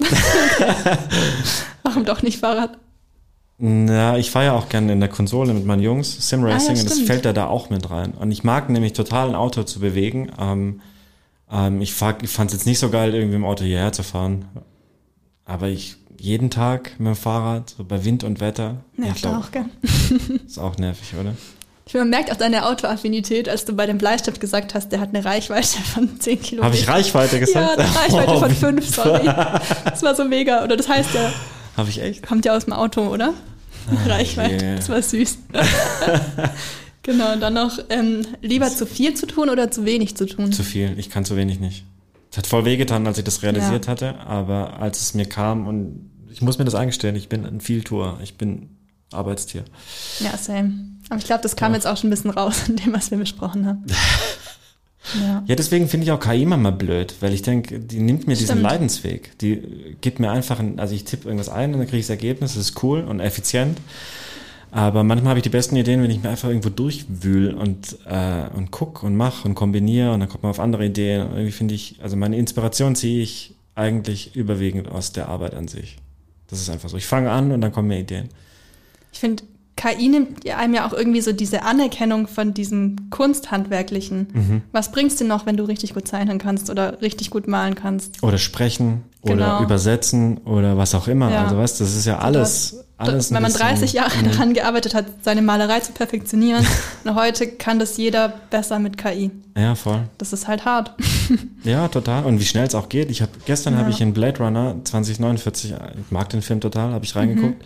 Speaker 1: Warum doch nicht Fahrrad?
Speaker 2: Na, ich fahre ja auch gerne in der Konsole mit meinen Jungs, Simracing, und das fällt da auch mit rein. Und ich mag nämlich total ein Auto zu bewegen. Ich fand es jetzt nicht so geil, irgendwie im Auto hierher zu fahren. Aber jeden Tag mit dem Fahrrad, so bei Wind und Wetter.
Speaker 1: Nervt auch, gell?
Speaker 2: Ist auch nervig, oder?
Speaker 1: Man merkt auch deine Autoaffinität, als du bei dem Bleistift gesagt hast, der hat eine Reichweite von 10 Kilometern.
Speaker 2: Habe ich Reichweite gesagt?
Speaker 1: Ja, eine Reichweite von 5, sorry. Das war so mega. Oder das heißt ja...
Speaker 2: Habe ich echt?
Speaker 1: Kommt ja aus dem Auto, oder? Reichweite, yeah. Das war süß. Genau, und dann noch lieber zu viel zu tun oder zu wenig zu tun?
Speaker 2: Zu viel, ich kann zu wenig nicht. Es hat voll wehgetan, als ich das realisiert hatte, aber als es mir kam und ich muss mir das eingestehen, ich bin ein Vieltuer, ich bin Arbeitstier.
Speaker 1: Ja, same. Aber ich glaube, das kam jetzt auch schon ein bisschen raus in dem, was wir besprochen haben.
Speaker 2: Ja, deswegen finde ich auch KI manchmal blöd, weil ich denke, die nimmt mir diesen Leidensweg. Die gibt mir einfach, also ich tippe irgendwas ein und dann kriege ich das Ergebnis, das ist cool und effizient. Aber manchmal habe ich die besten Ideen, wenn ich mir einfach irgendwo durchwühle und gucke und mache und kombiniere und dann kommt man auf andere Ideen. Und irgendwie finde ich, also meine Inspiration ziehe ich eigentlich überwiegend aus der Arbeit an sich. Das ist einfach so. Ich fange an und dann kommen mir Ideen.
Speaker 1: Ich finde, KI nimmt einem ja auch irgendwie so diese Anerkennung von diesem Kunsthandwerklichen. Was bringst du noch, wenn du richtig gut zeichnen kannst oder richtig gut malen kannst?
Speaker 2: Oder sprechen oder übersetzen oder was auch immer. Ja. Also weißt du, das ist ja alles
Speaker 1: wenn man 30 Jahre daran gearbeitet hat, seine Malerei zu perfektionieren, und heute kann das jeder besser mit KI.
Speaker 2: Ja, voll.
Speaker 1: Das ist halt hart.
Speaker 2: Ja, total. Und wie schnell es auch geht. Gestern habe ich in Blade Runner 2049, ich mag den Film total, habe ich reingeguckt.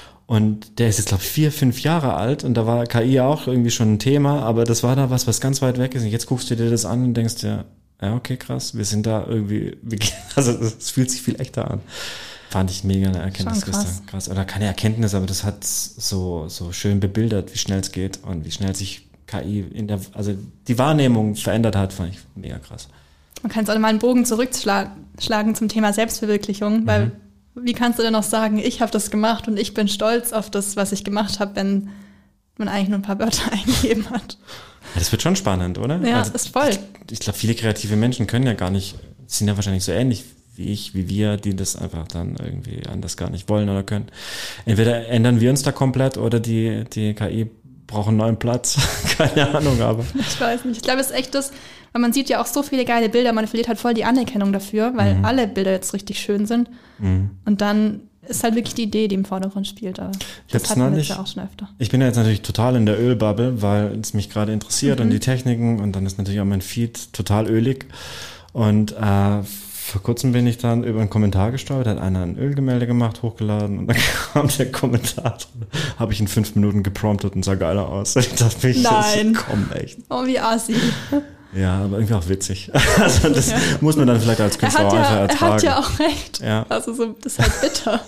Speaker 2: Und der ist jetzt, glaube ich, 4, 5 Jahre alt und da war KI auch irgendwie schon ein Thema, aber das war da was ganz weit weg ist. Und jetzt guckst du dir das an und denkst dir, ja, okay, krass, wir sind da irgendwie, also es fühlt sich viel echter an. Fand ich mega eine Erkenntnis gestern. Krass. Oder keine Erkenntnis, aber das hat so schön bebildert, wie schnell es geht und wie schnell sich KI also die Wahrnehmung verändert hat, fand ich mega krass.
Speaker 1: Man kann jetzt auch mal einen Bogen zurückschlagen zum Thema Selbstverwirklichung, weil wie kannst du denn noch sagen, ich habe das gemacht und ich bin stolz auf das, was ich gemacht habe, wenn man eigentlich nur ein paar Wörter eingegeben hat?
Speaker 2: Ja, das wird schon spannend, oder?
Speaker 1: Ja, also, ist voll.
Speaker 2: Ich glaube, viele kreative Menschen können ja gar nicht, sind ja wahrscheinlich so ähnlich wie wir, die das einfach dann irgendwie anders gar nicht wollen oder können. Entweder ändern wir uns da komplett oder die KI braucht einen neuen Platz. Keine Ahnung, aber.
Speaker 1: Ich weiß nicht. Ich glaube, es ist echt das, weil man sieht ja auch so viele geile Bilder, man verliert halt voll die Anerkennung dafür, weil alle Bilder jetzt richtig schön sind. Und dann ist halt wirklich die Idee, die im Vordergrund spielt. Aber das hatten wir jetzt ja auch schon öfter.
Speaker 2: Ich bin ja jetzt natürlich total in der Ölbubble, weil es mich gerade interessiert und die Techniken und dann ist natürlich auch mein Feed total ölig. Und vor kurzem bin ich dann über einen Kommentar gestolpert, hat einer ein Ölgemälde gemacht, hochgeladen und dann kam der Kommentar, habe ich in 5 Minuten gepromptet und sah geiler aus. Ich dachte mir, komm, echt.
Speaker 1: Oh, wie assi.
Speaker 2: Ja, aber irgendwie auch witzig. Also das muss man dann vielleicht als Künstler auch einfach ertragen.
Speaker 1: Er hat ja auch recht.
Speaker 2: Ja.
Speaker 1: Also so, das ist halt bitter.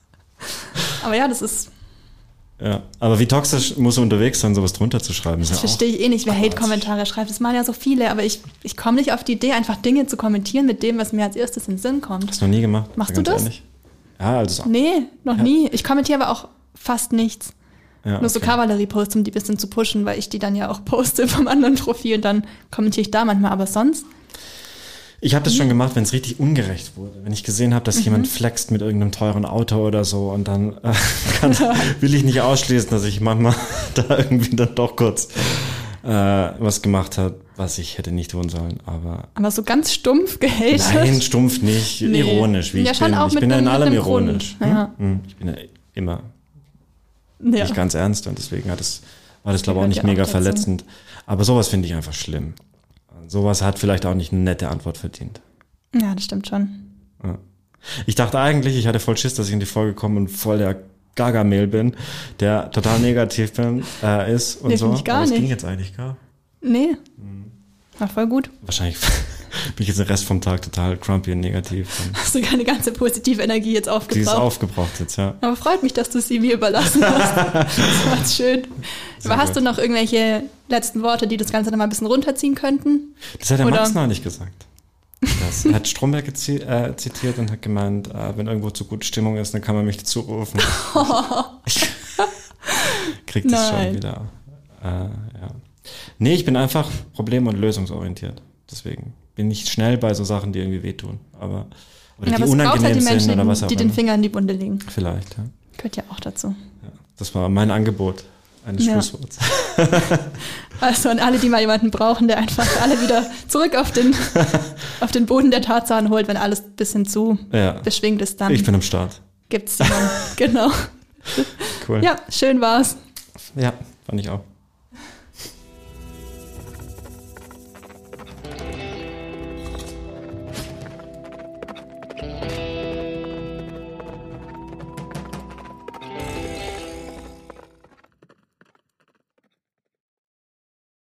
Speaker 1: Aber ja, das ist...
Speaker 2: Ja, aber wie toxisch muss er unterwegs sein, sowas drunter zu schreiben?
Speaker 1: Das verstehe ich eh nicht, wer Hate-Kommentare schreibt. Das machen ja so viele, aber ich komme nicht auf die Idee, einfach Dinge zu kommentieren mit dem, was mir als erstes in den Sinn kommt.
Speaker 2: Hast du noch nie gemacht?
Speaker 1: Machst du das?
Speaker 2: Ehrlich? Ja, also
Speaker 1: nee, noch nie. Ich kommentiere aber auch fast nichts.
Speaker 2: Ja,
Speaker 1: nur so Kavallerie-Posts, um die ein bisschen zu pushen, weil ich die dann ja auch poste vom anderen Profil und dann kommentiere ich da manchmal, aber sonst...
Speaker 2: Ich habe das schon gemacht, wenn es richtig ungerecht wurde. Wenn ich gesehen habe, dass jemand flext mit irgendeinem teuren Auto oder so und dann will ich nicht ausschließen, dass ich manchmal da irgendwie dann doch kurz was gemacht habe, was ich hätte nicht tun sollen. Aber
Speaker 1: so ganz stumpf gehatet?
Speaker 2: Nein, stumpf nicht, ironisch, wie ich bin. Ich bin ja in allem ironisch.
Speaker 1: Ja.
Speaker 2: Ich bin ja immer nicht ganz ernst und deswegen war das, glaube ich, auch nicht mega verletzend. Aber sowas finde ich einfach schlimm. Sowas hat vielleicht auch nicht eine nette Antwort verdient.
Speaker 1: Ja, das stimmt schon.
Speaker 2: Ja. Ich dachte eigentlich, ich hatte voll Schiss, dass ich in die Folge komme und voll der Gaga-Mail bin, der total negativ ist und so.
Speaker 1: Ich gar
Speaker 2: aber
Speaker 1: nicht.
Speaker 2: Das ging jetzt eigentlich gar.
Speaker 1: Nee. War voll gut.
Speaker 2: Wahrscheinlich bin ich jetzt den Rest vom Tag total grumpy und negativ.
Speaker 1: Hast du keine ganze positive Energie jetzt aufgebraucht?
Speaker 2: Die ist aufgebraucht jetzt, ja.
Speaker 1: Aber freut mich, dass du sie mir überlassen hast. Das war schön. Aber hast du noch irgendwelche letzten Worte, die das Ganze noch mal ein bisschen runterziehen könnten?
Speaker 2: Das hat der Max neulich gesagt. Er hat Stromberg zitiert und hat gemeint, wenn irgendwo zu gute Stimmung ist, dann kann man mich dazu rufen. Ich krieg das schon wieder. Ja. Nee, ich bin einfach problem- und lösungsorientiert. Deswegen bin ich schnell bei so Sachen, die irgendwie wehtun. Oder die unangenehm sind oder was auch immer.
Speaker 1: Die den Finger in die Wunde legen.
Speaker 2: Vielleicht, ja.
Speaker 1: Gehört ja auch dazu.
Speaker 2: Ja, das war mein Angebot eines Schlussworts.
Speaker 1: Also an alle, die mal jemanden brauchen, der einfach alle wieder zurück auf den Boden der Tatsachen holt, wenn alles ein bisschen zu beschwingt ist, dann...
Speaker 2: Ich bin am Start.
Speaker 1: Gibt's jemanden. Genau.
Speaker 2: Cool.
Speaker 1: Ja, schön war's.
Speaker 2: Ja, fand ich auch.